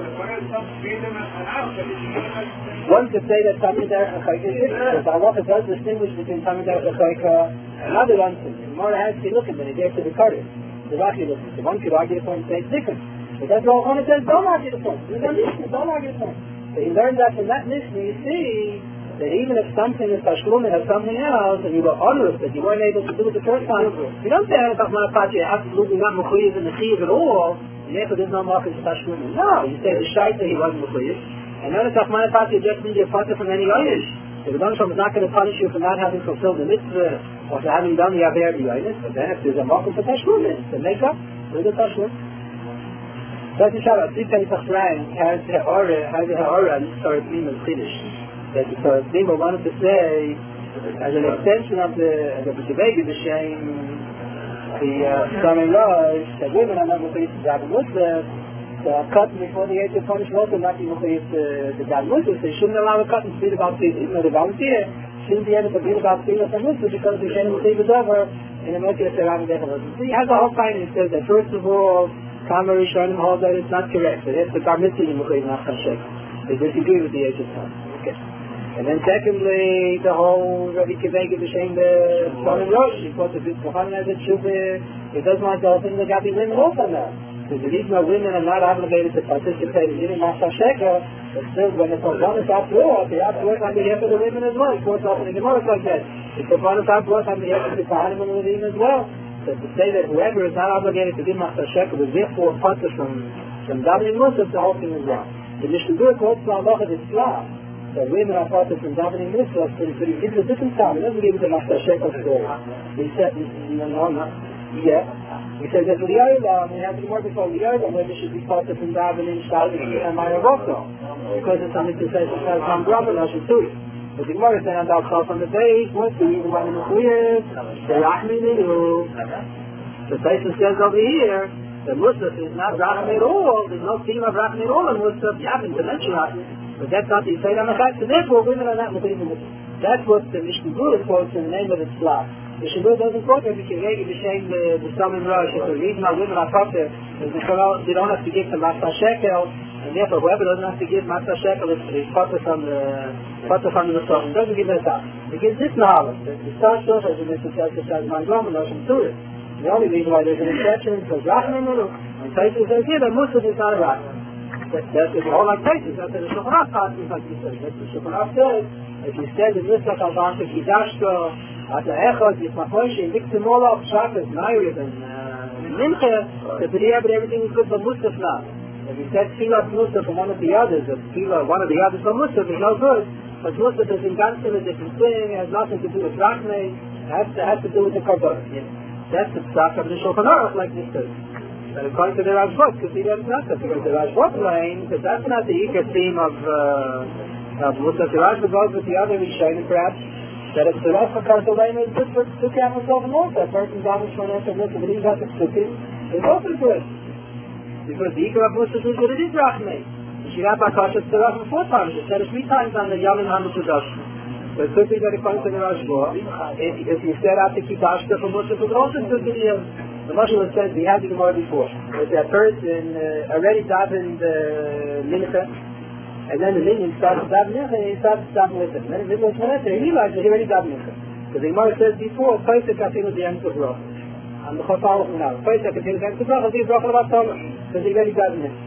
One could say that Tamid Derech HaChoika is different. The halacha does distinguish between Tamid Derech HaChoika and other ones. The Gemara has to look at when it gets to the Kodesh. The Rashi looks at it. One could argue the point and say it's different. But that's all Chana says, don't argue the point. There's no Mishnah, don't argue the point. So you learn that from that Mishnah, you see that even if something is Tashlum and something else, and you were honest that you weren't able to do it the first time, you don't say that you're absolutely not Mechuyev in the Chiyuv at all, and therefore there's no market for Tashlum. No, you say the Shaita he wasn't Mechuyev, and then it's Achmana Pati just means you're Pati from any Einish. So the Rebbe is not going to punish you for not having fulfilled the mitzvah, or for having done the Aver B'Yonis, but then if there's a market for Tashlum, then make up with the Tashlum. That's the Shabbat. Three Pesach Ryan has the Ha'ara, has the Ha'ara, and started being a Chiddush. That because Nima wanted to say, as an extension of the of the debate of the shame, the Sami Lodge, that women are not Mechuyev to daven Muslim, so a cut before the age of punishment also not be Mechuyev to daven Muslim, so they shouldn't allow a cut and speed about people, even though they volunteer, shouldn't be able to read about people from Muslim because the shame Mechuyev is over, and the Mechuyev to daven Muslim. So he has a whole finding. He says that first of all, Kama Rishonim holds that it's not correct, that it's the Bar Mitzvah Mechuyev not Chashek. They disagree with the age of time. Okay. And then secondly, the whole Rabbi Kivega B'Shem the Shalom Rosh, he quotes the Kohanim as a Shuvah, he doesn't want the whole thing that got the women also now. So the reason why women are not obligated to participate in Yidin Masa Sheker, but still when the Kohanim after all, they have to work on behalf of the women as well. He quotes often in the Gemara like that. The Kohanim have to work on behalf of the Kohanim and the Levim as well. So to say that whoever is not obligated to do Masa Sheker was therefore punished from from davening Muslim, the whole thing is wrong. The Mishnah quotes the halacha of Islam. So women are part of from davening mitzvahs, but he gives a different time. He doesn't give it the Masa Shekel story. He said, you know, no, yeah. He says that the Yoyla, we have to be more before the Yoyla, women should be part of from davening, shouting, and Mayavoko. Because it's something to say, it's not from Brahman, I should do it. But the Gemara is saying, I'll call from the base, what's the even one in the Mechuyev, the Rachminu. The Tyson says over here, the Musaf is not Rachmi at all. There's no theme of Rachmi at all in Musaf. You happen to mention Rachmi. But that's not the Yisrael HaMachak, so therefore women are not Mechayim Mussar. That's what the Mishnah Berurah quotes in the name of its slot. The Mishnah Berurah doesn't quote that because Regi B'Shem the Samim Rosh, if the reason why women are Potter is because they don't have to give the Matzah Shekel, and therefore whoever doesn't have to give Matzah Shekel is Potter from the Potter from the Masach. It doesn't give that up. It gives this knowledge. The Star Shuf as the Mishnah says, it says, Man Gom and Roshim Turah. The only reason why there's an exception is because Rachman and Taisus says here that Mussar is not a Rachman. That's if all like Taisus, that's the Shulchan Aruch passes like you said. That's the Shulchan Aruch says. If you said in this like Alvanta Kidashto, at the Echad, Yismach Moshe, Diktim Olaf, Shabbos, Nairib, and Mincha, the B'riyah, but everything is good for Mussar now. If you said Tfilah Mussar from one of the others, or Tfilah, one of the others from Mussar, is no good. But Mussar is in Gansin a different thing, it has nothing to do with Rachmei, it has to, has to do with the Korban. That's the stock of the Shulchan Aruch, like this says. But according to the Rashbot, because he doesn't not that, because the Rashbot line, because that's not the Iker theme of uh, of Mussar. The Rashbot goes with the other Rishonim, perhaps, that if the rest of the lane is good for two camels over more, that person damage for an answer of Mussar, but he's not the Sukkim, it's also good. Because the Iker of Mussar is that it is Rachmei. The Shirat HaKash is the Rachmei four times, it said it three times on the Yom HaMukudosh. So it could be that according to the Rashbot, if, if you set out to keep Ashta for Mussar, it also could be the The Moshe says we had the Gemara before. That that person uh, already davened uh, Mincha, and then the minion started davening Mincha, and he started davening with him. And then the middle of Shmoneh, he realized that he already davened Mincha. Because the Gemara says before, Pesach continues the end of the Bracha. And the Chosal of now, Pesach continues the end of the Bracha, the Bracha of Torah, because he already davened Mincha.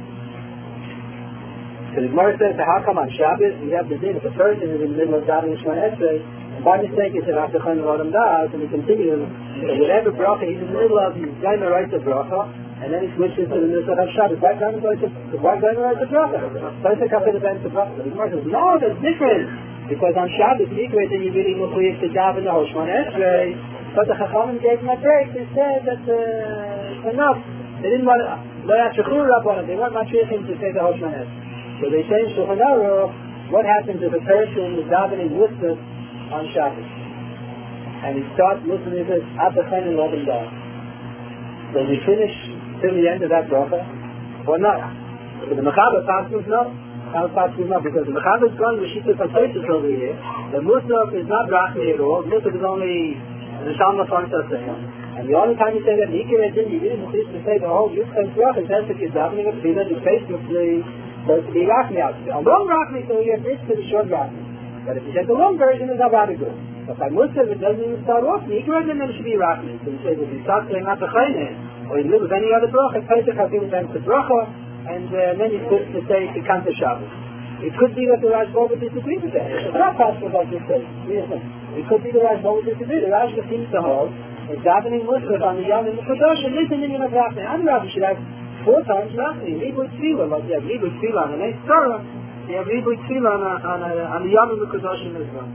So the Gemara says, how come on Shabbos we have the din if a person is in the middle of davening Shmoneh Esrei, and by mistake it's after Chon Rodam Das, and he continues, so whatever bracha he's in the middle of, he's going to write the bracha, and then he switches to the middle of Shabbos. Why going to write the why going to write the bracha? Pesach after the event of bracha. The Gemara says, no, that's different, because on Shabbos, Mikra, then you really must to daven the whole Shmoneh Esrei. But the Chachamim gave him a break. They said that uh, enough. They didn't want to. They weren't matrichim to say the whole Shmoneh Esrei. So they say in Shulchan Aruch, what happens if a person is davening Mussar on Shabbos, and he starts listening to this at the Chen and Rodam Das? Does he finish till the end of that bracha, or not? So the Mechaber passes no. How passes no? Because the Mechaber is going to Shittas HaTosfos over here. The Mussar is not Rachmei at all. Mussar is only the Shalma Fonsa saying. And the only time you say that Nikir and Din, you really need to say the whole Yisrael bracha. It says that you're davening a tefillah, you face the supposed to be Rachmei out. A long Rachmei, so you have this to the short Rachmei. But if you said the long version, is not rather good. But by Mussar, it doesn't even start off Nikir, then it should be Rachmei. So you say that you start saying not the Chayne, or you live with any other bracha, Pesach Hatim then the bracha, and uh, then you switch to say the Kanta Shabbos. It could be that the Rashba would disagree with that. It's not possible like you say. It could be the Rashba would disagree. The Rashba seems to hold is davening Mussar on the Yom HaMukudosh, and listen to him of Rachmei. And Rabbi should have four times Rachmei. Ribui Tfilah, like you have Ribui Tfilah on the next Torah, you have Ribui Tfilah on, on, on the Yom HaMukudosh as well.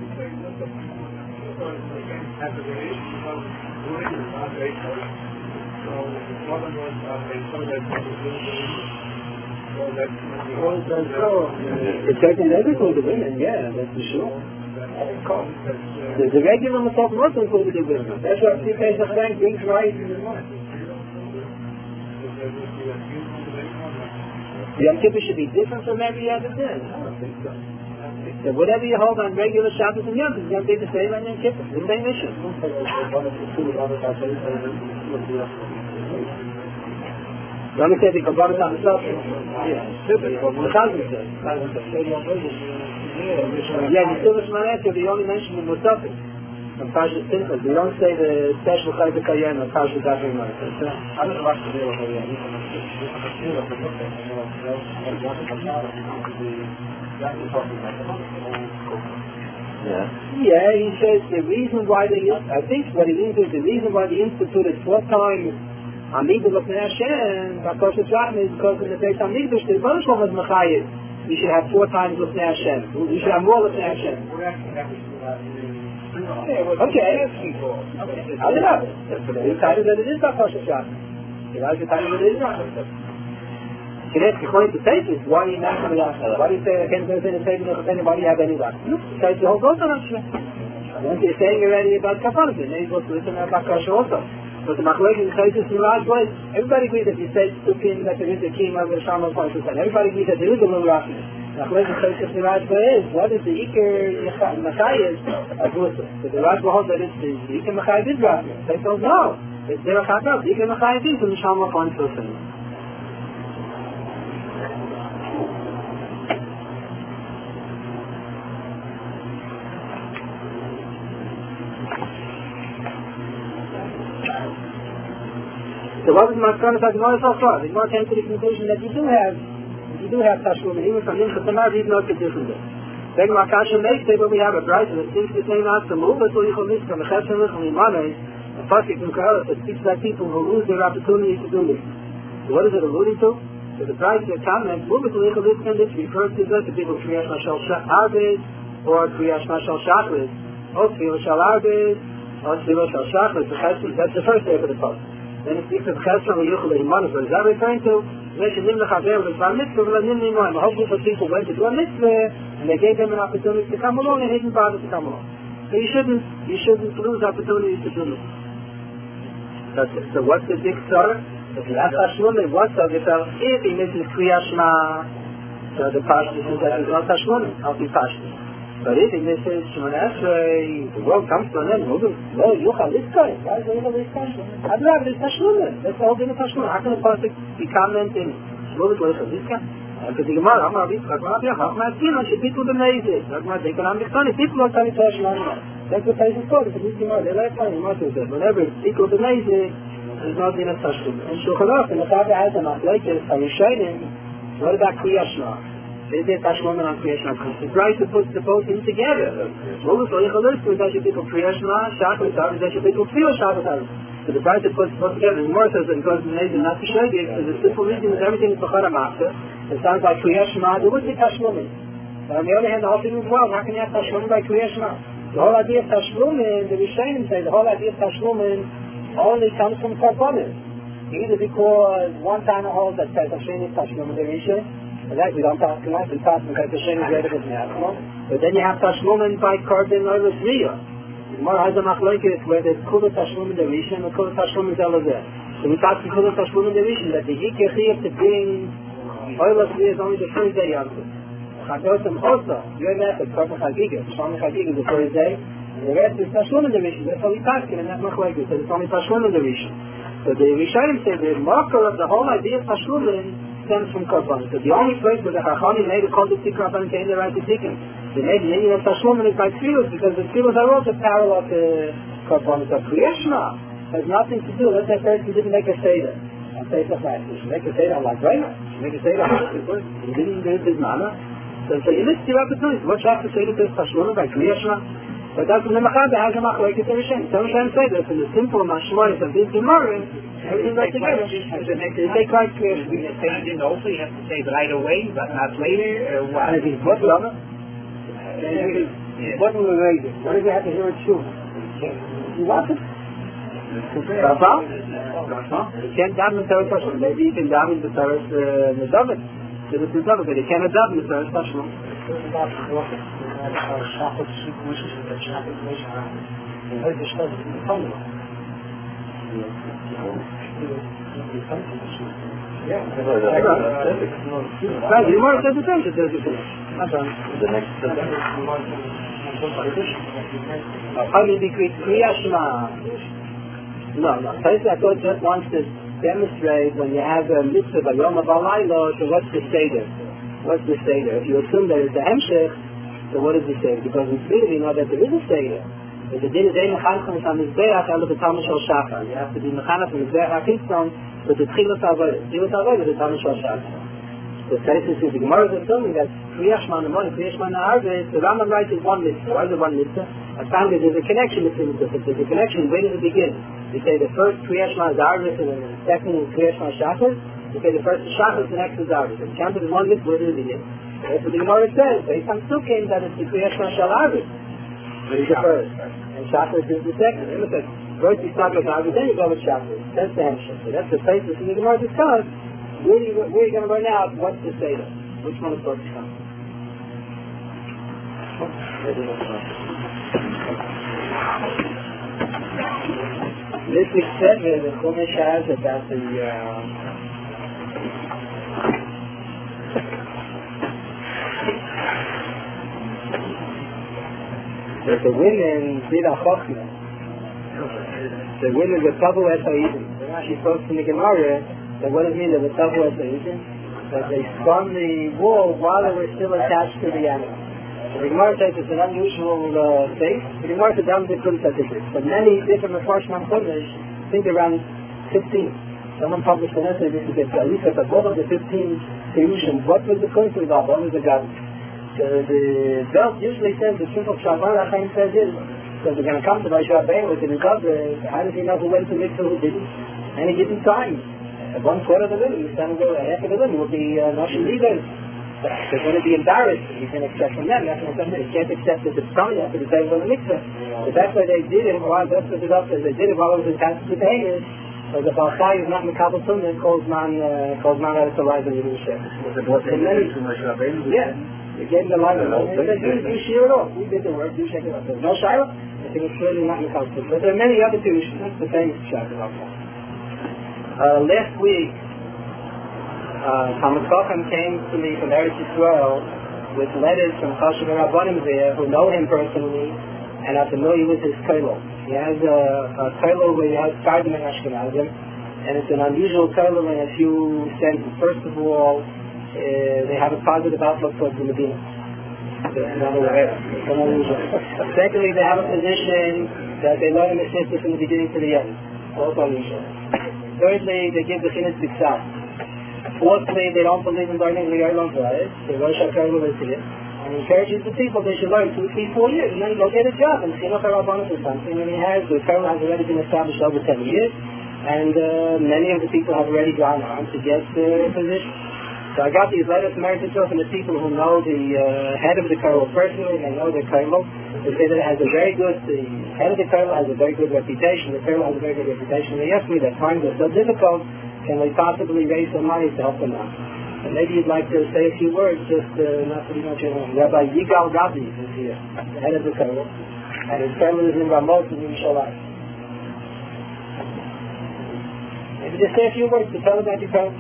It's taking everything to women, yeah, that's for sure. The, the regular Masach Muslims will be the women. That's what P K Zachrank brings right in the mind. Yom Kippur should be different from every other day. I don't think so. So whatever you hold on regular Shabbos and Yom, it's going to be the same on Yom Kippur. The same issue. Let me say the Kabbalah on the subject. Yeah, super. The Chazan says. Yeah, the Silver Shmoneh Esrei, they only mention the Musafir. From Parshas Pinchas. They don't say the special Chayta Kayen or Parshas Dafim. I don't know what's the deal with it. Yeah. Yeah, he says the reason why they, I think what he means is the reason why they instituted four times Amigdal of Hashem, because it's Rachmei, is because in the Beit Hamikdash, the Rebbeinu Shalom was Mechayed. You should have four times of Hashem. You should have more of Hashem. Okay. I don't know. The title that it is not Pasha Rachmei. You know, the title that it is not. You can ask, according to Taisus, why are you not coming out? Why do you say, I can't go in and say, why do you have any Rachmei? Taisus the whole goes on Hashem. Once you're saying already about Kafalah, then you're supposed to listen about Kasha also. But the Machlokes in Taisus in large ways, everybody agrees that you say Stukim that there is a Kima of the Shaman Parshas, and everybody agrees that there is a little Rachmei. Now, let's say if the Rajba is, what is the Iker Machayis of Rusa? So the Rajba holds that it's the Iker Machayis is Rajba. They told no. It's their Chakra. The Iker Machayis is the Shalom on Susan. So what is my son of Gemara so far? The Gemara came to the conclusion that you do have, you do have Tashlumin, even from Mincha Tamar, even though it's different. Then Makasha makes it, but we have a bright that seems to say not to move, but so you can listen from the Chesed and Lichel Imanei, a Pasuk from Koheles that speaks about people who lose their opportunity to do this. So what is it alluding to? So the bright that comment, move it to Lichel Lichel, this refers to this, to people Kriyash Mashal Arbez, or Kriyash Mashal Shachris, or Kriyash Mashal Arbez, or Kriyash Mashal Shachris, that's the first day of the Pasuk. Then it speaks of Chesed and Lichel Imanei, so is that referring to? Maybe Nim Lechaver was Bar Mitzvah, but Nim Imanei. A whole group of people went to do a mitzvah, and they gave them an opportunity to come along, and they didn't bother to come along. So you shouldn't, you shouldn't lose opportunities to do this. That's it. So what's the big story? If you ask Tashlumin, what's the Gifel? If he misses Kriyash Ma, so the Pashtus is that he's not Tashlumin, I'll be Pashtus. But if he misses Shemon Esrei, the world comes to an end, well, Yuchal Litzkai, why is it Yuchal Litzkai? I'd rather it's Tashlumin. That's the whole thing of Tashlumin. How can a Pasuk be commenting, Shemon Esrei, Yuchal Litzkai? Because the Gemara, I'm Rabbi Yitzchak, Rabbi Yitzchak, I'm Rabbi should people be amazing. I'm Rabbi Yitzchak, I'm Rabbi people are telling Tashlumin. That's what Tashlumin called. Because this Gemara, they like telling Gemara to say, whenever people be amazing, there's no din of Tashlumin. And Shulchan Aruch, and the Rabbi has a Machlekes, are you shining? What about Kriyash Ma? Is there Tashlumin on Kriyash Ma? Because it's right to put the both in together. What was the Yichal Litzkai? That should people Kriyash Ma, Shachris, that should people Kriyash Ma. So the right to put both together. The Gemara says that it goes in Nazim, not to Shagig, because the simple reason is everything is Bechara Machta. It sounds like Kriyash Ma, there would be Tashlumin. But on the other hand, the whole thing is well, how can you have Tashlumin by Kriyash Ma? The whole idea of Tashlumin, the Rishonim say, the whole idea of Tashlumin only comes from Karbonis. Either because one time it holds that says Hashem is Tashlumin the Rishon, and that we don't talk tonight, we talk because Hashem is greater than Yaakov. But then you have Tashlumin by Karbin or Riyah. The Gemara has a machlokes where there's Kula Tashlumin the Rishon and Kula Tashlumin the Elazeh. So we talk to Kula Tashlumin the Rishon that the Yikir Chiyah to bring Oilas Riyah is only the first day of it. Chagosim also, your method, Karma Chagiga, Shami Chagiga is the first day, and the rest is Tashlumin the Rishon. That's how we talk in that machlokes, so it's only Tashlumin the Rishon. So the Rishonim say the marker of the whole idea of Tashlumin stems from Karban. So the only place where the Chachamim made a call to see Karban came the right to Tikkun. They made the meaning of Tashlumin is by Tfilos, because the Tfilos are also parallel to Karban. So Kriyash Ma has nothing to do. Let's say first he didn't make a Seder. I'll say it like this. Make a Seder, I'm like, right? Make a Seder, he didn't do his Mana. So you missed your opportunities. What you have to say to this Tashlumin by Kriyash Ma? But that's when the Machada has a machlokes to Rishonim. So Rishonim say that in the simple mashmoyes of this Gemara, everything right together. They take like clear. And also you have to say it right away, but not later. What is it? What Lama? What will we raise it? What if we have to hear it soon? You want it? Rafa? You can't daven the Torah Tashlumin. Maybe you can daven the Torah Nedavet. So this is Nedavet, but you can't daven the Torah Tashlumin. Shachot Shik Moshe, that Shachot Moshe, and heard the Shachot in the Torah. Yeah. Right, the Gemara says the same, it says the same. The next step. How do you decree Kriyash Ma? No, no. First I thought just wants to demonstrate when you have a mitzvah by Yom HaBalaylo, so what's the Seder? What's the Seder? If you assume that it's the Hemshech, so what is the Seder? Because in Tfilah we know that there is a Seder. But the din is ein mechanchim is on Mizbeach, elu b'talmud shel Shachar. You have to be mechanach on Mizbeach HaKitzon, but the Tchilas Avodah. Tchilas Avodah is the Talmud shel Shachar. The Teresis is the Gemara is assuming that Kriyash Ma in the morning, Kriyash Ma in the Arveh, the Rambam writes is one mitzvah. Why is it one mitzvah? I found that there's a connection between the mitzvahs. There's a connection, where does it begin? We say the first Kriyash Ma is Arveh, and the second is Kriyash Ma Shachar. We say the first is Shachar, the next is Arveh. So the counted is one mitzvah, where does it begin? That's what the Gemara says. Based on Sukkim, that it's the Kriyash Ma Shal Arveh. It's the first. And Shachar is the second. First you start with Arveh, then you go with Shachar. That's the Hemshech. So that's the place that the Gemara discussed. Where are you, where are you going to learn out? What's the Seder? Which one is supposed to come? This is seven, the Chumash has about the uh, that the women did a chokmah. The women were tavu et ha'idin. She spoke to the Gemara that what does it mean that the tavu et ha'idin? That they spun the wool while they were still attached to the animal. The Gemara says it's an unusual uh, thing. The Gemara says down different statistics. But many different Mefarshim published, I think around fifteen. Someone published an essay this is at least at what of the fifteen solutions, what was the country about? What was the God? The, the belt usually says the simple Shabbat Chaim says is because they're going to come to Vaishu Abayim with the recovery. How does he know who went to mix who didn't? Any given time. At one quarter of the women, he's going to go, half of the women will be uh, Noshim leaders. They're going to be embarrassed. You can accept from them. That's what I'm saying. You can't accept that it's coming after the day of the mikveh. The best way they did it, while that's what it up is they did it while it was in Tassus with the Hamas. So the Balchai is not Mekabel Sunnah, it calls man, uh, calls man out to rise in Yerushalayim. Yeah. They gave them the line of They said, you, you shear it off. We did the work, you shake it off. There's no Shiloh. I think it's clearly not Mekabel Sunnah. But there are many other solutions. That's the famous chapter of uh, Last week, Uh, Talmud Chacham came to me from Eretz Yisrael with letters from Chashuv and Rabbanim there who know him personally and are familiar with his koilo. He has a, a koilo where he has Sardim and Ashkenazim, and it's an unusual koilo in a few senses. First of all, uh, they have a positive outlook towards the Medina. It's unusual. Secondly, they have a position that they learn the Mishnah from the beginning to the end. Also unusual. Thirdly, they give the Chinuch B'Ksaf. Fourthly, they don't believe in learning the Yom Tov. They rush out to it and encourages the people they should learn two, three, four years and then go get a job and see what they're on for something. And he has, the Torah has already been established over ten years, and uh, many of the people have already gone on to get the uh, position. So I got these letters from Eretz Yisrael from the people who know the uh, head of the Kollel personally, and they know the Kollel. They say that it has a very good, the head of the Kollel has a very good reputation, the Kollel has a very good reputation. They asked me that times are so difficult, can they possibly raise some money to help them out? And maybe you'd like to say a few words, just uh, not pretty much at home. Rabbi Yigal Gabi is here, the head of the Kollel, and his family is in Ramot in Yerushalayim. Maybe just say a few words to tell about your Kollel.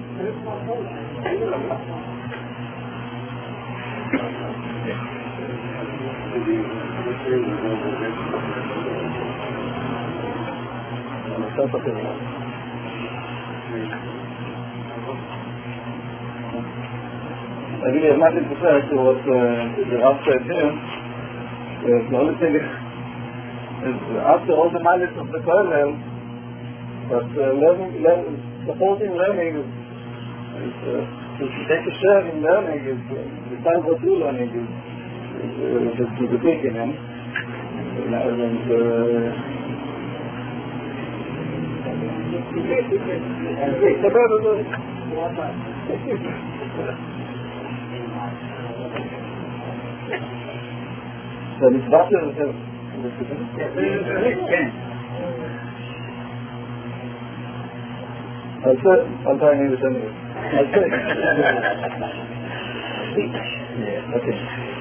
I really have nothing to say to what uh, the Rav said here. Uh, the only thing is, is after all the knowledge of the Kollel, but uh, learning, learning, supporting learning is, is uh, to take a share in learning is, uh, besides what you're learning is, is, uh, is the big in him. And, uh, so it's better I'll say, I'll try and English anyway. I'll say. Yeah, okay.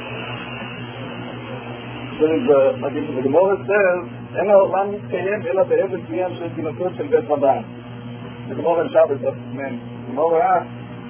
So the Gemara says, אין העולם מתקיים אלא באבן קיים של תינוקות של בית רבן. זה גמור אין שבת, מן. גמור ראה.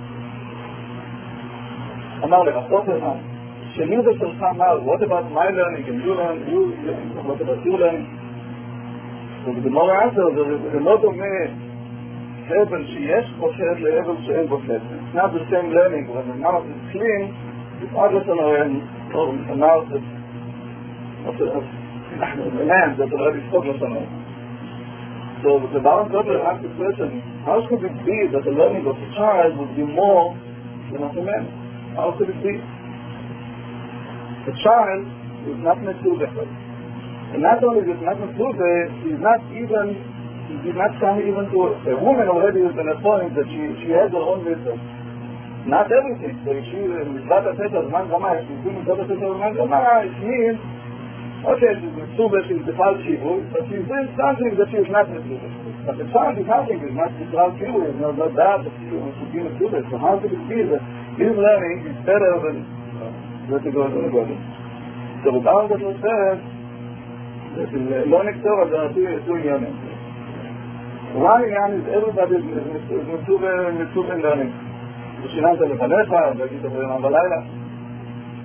אמר לך, סוף לך, שלימוד שלך אמר, what about my learning and you learn, you, what about you learning? זה גמור ראה, זה לא דומה אבן שיש חושד לאבן שאין בו חשד. It's not the same learning, when the mouth is clean, it's not just a mouth of the land that already spoke of someone. So the Baron Kotler asked the question, how could it be that the learning of a child would be more than of a man? How could it be? The child is not Metubeh. And not only is not Metubeh, he's not even, he's not coming even to, a woman already is in a point that she, she has her own wisdom. Not everything. So if she, Mitzvat HaTeta, Zman Gama, if she's doing Mitzvat HaTeta, Zman Gama, it means okay, Metubeh is the Baal Shivur, but she's doing something that she is not Metubeh. But the child is nothing, is not the Baal Shivur, is not that, but she should be Metubeh. So how could it be that his learning is better than what he goes on the body? So the Baal Shivur says that in learning Torah there are two Yanim. One Yan is everybody is Metubeh learning. V'shinanta lefanecha, v'gita v'yonam v'layla.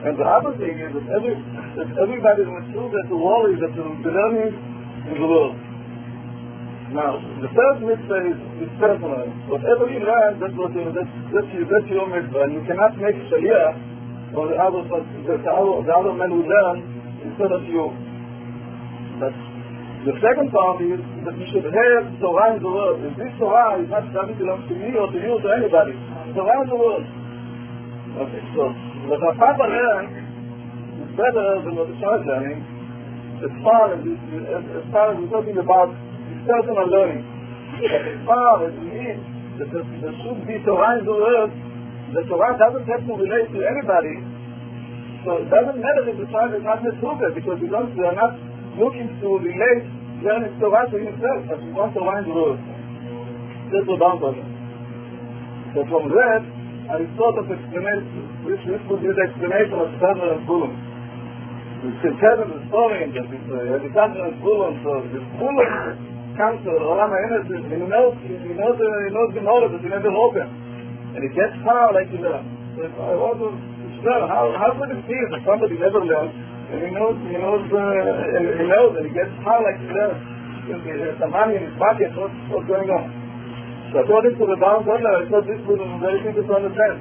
And the other thing is that, every, that everybody went through that the worry that the learning in the world. Now, the third mitzvah is, is personal. Whatever you learn, that's what you, that's, that's, your, that's your mitzvah. And you cannot make shaliach or the other, the, the, other, the other men who learn instead of you. But the second part is that you should have Torah in the world. And this Torah is not something that belongs to me or to you or to anybody. Torah in the world. Okay, so what our Papa learned is better than what the child learning as far as, as, as far as we're talking about personal learning. But as far as it means that there, there should be Torah in the world, the Torah doesn't have to relate to anybody. So it doesn't matter if the child is not Meshuggah, because we don't, we are not looking to relate learning Torah to himself, but we want Torah in the world. That's what I'm talking. So from that, I thought of explanation, which this would be the explanation of Kevin and Bulum. Kevin is story in this, the Kevin and Bulum, so the Bulum comes to Olam HaEmes, and he knows, he knows, he knows the knowledge that he never opened. And it gets hard like he learns. So I want to explain, how, how could it be that somebody never learned, and he knows, he knows, uh, and he knows, and he gets hard like he learns. There's some money in his pocket, what's, what's going on? So according to the Baal Kodler, I thought this was very simple to understand.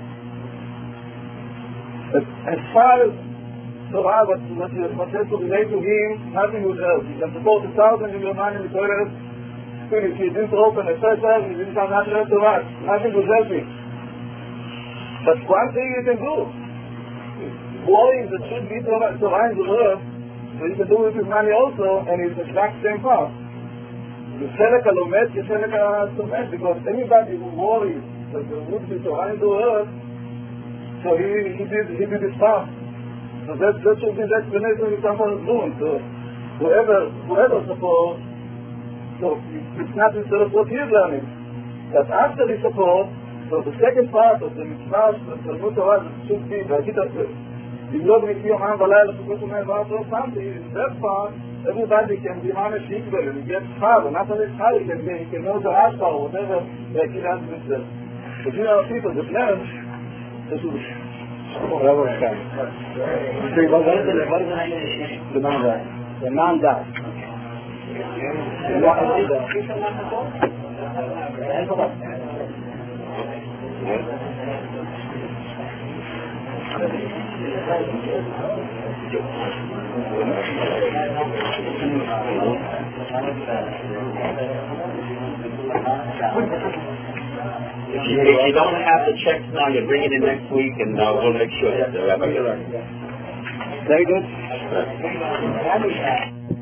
But as far as Torah, what, what, what has to relate to him, nothing would help. You can support a thousand in your mind in the toilet, finish, he didn't open a first time, he didn't come not learn Torah, nothing would help him. But one thing you can do, worrying that should be Torah, Torah in the world, so you can do it with money also, and it's the exact same part. The Selek Alomet, the Selek Alomet, because anybody who worries that there would be Torah in the world, so he, he did he did his part. So that, that should be the explanation we come from doing. So whoever whoever supports, so it's not instead of what he is learning. But after he supports, so the second part of the mitzvah, the Talmud Torah should be the Hittah. Log me your hand balayla to go to my house or something. In that part, everybody can be honest equal and get power. Not only power, he can be, he can know the Ashta or whatever like he has himself. But you know people that learn, this is Whatever it's done. What is the name? The non-die. The non-die. If you, if you don't have the checks now, you bring it in next week, and uh, we'll make sure that they're ever. Very good.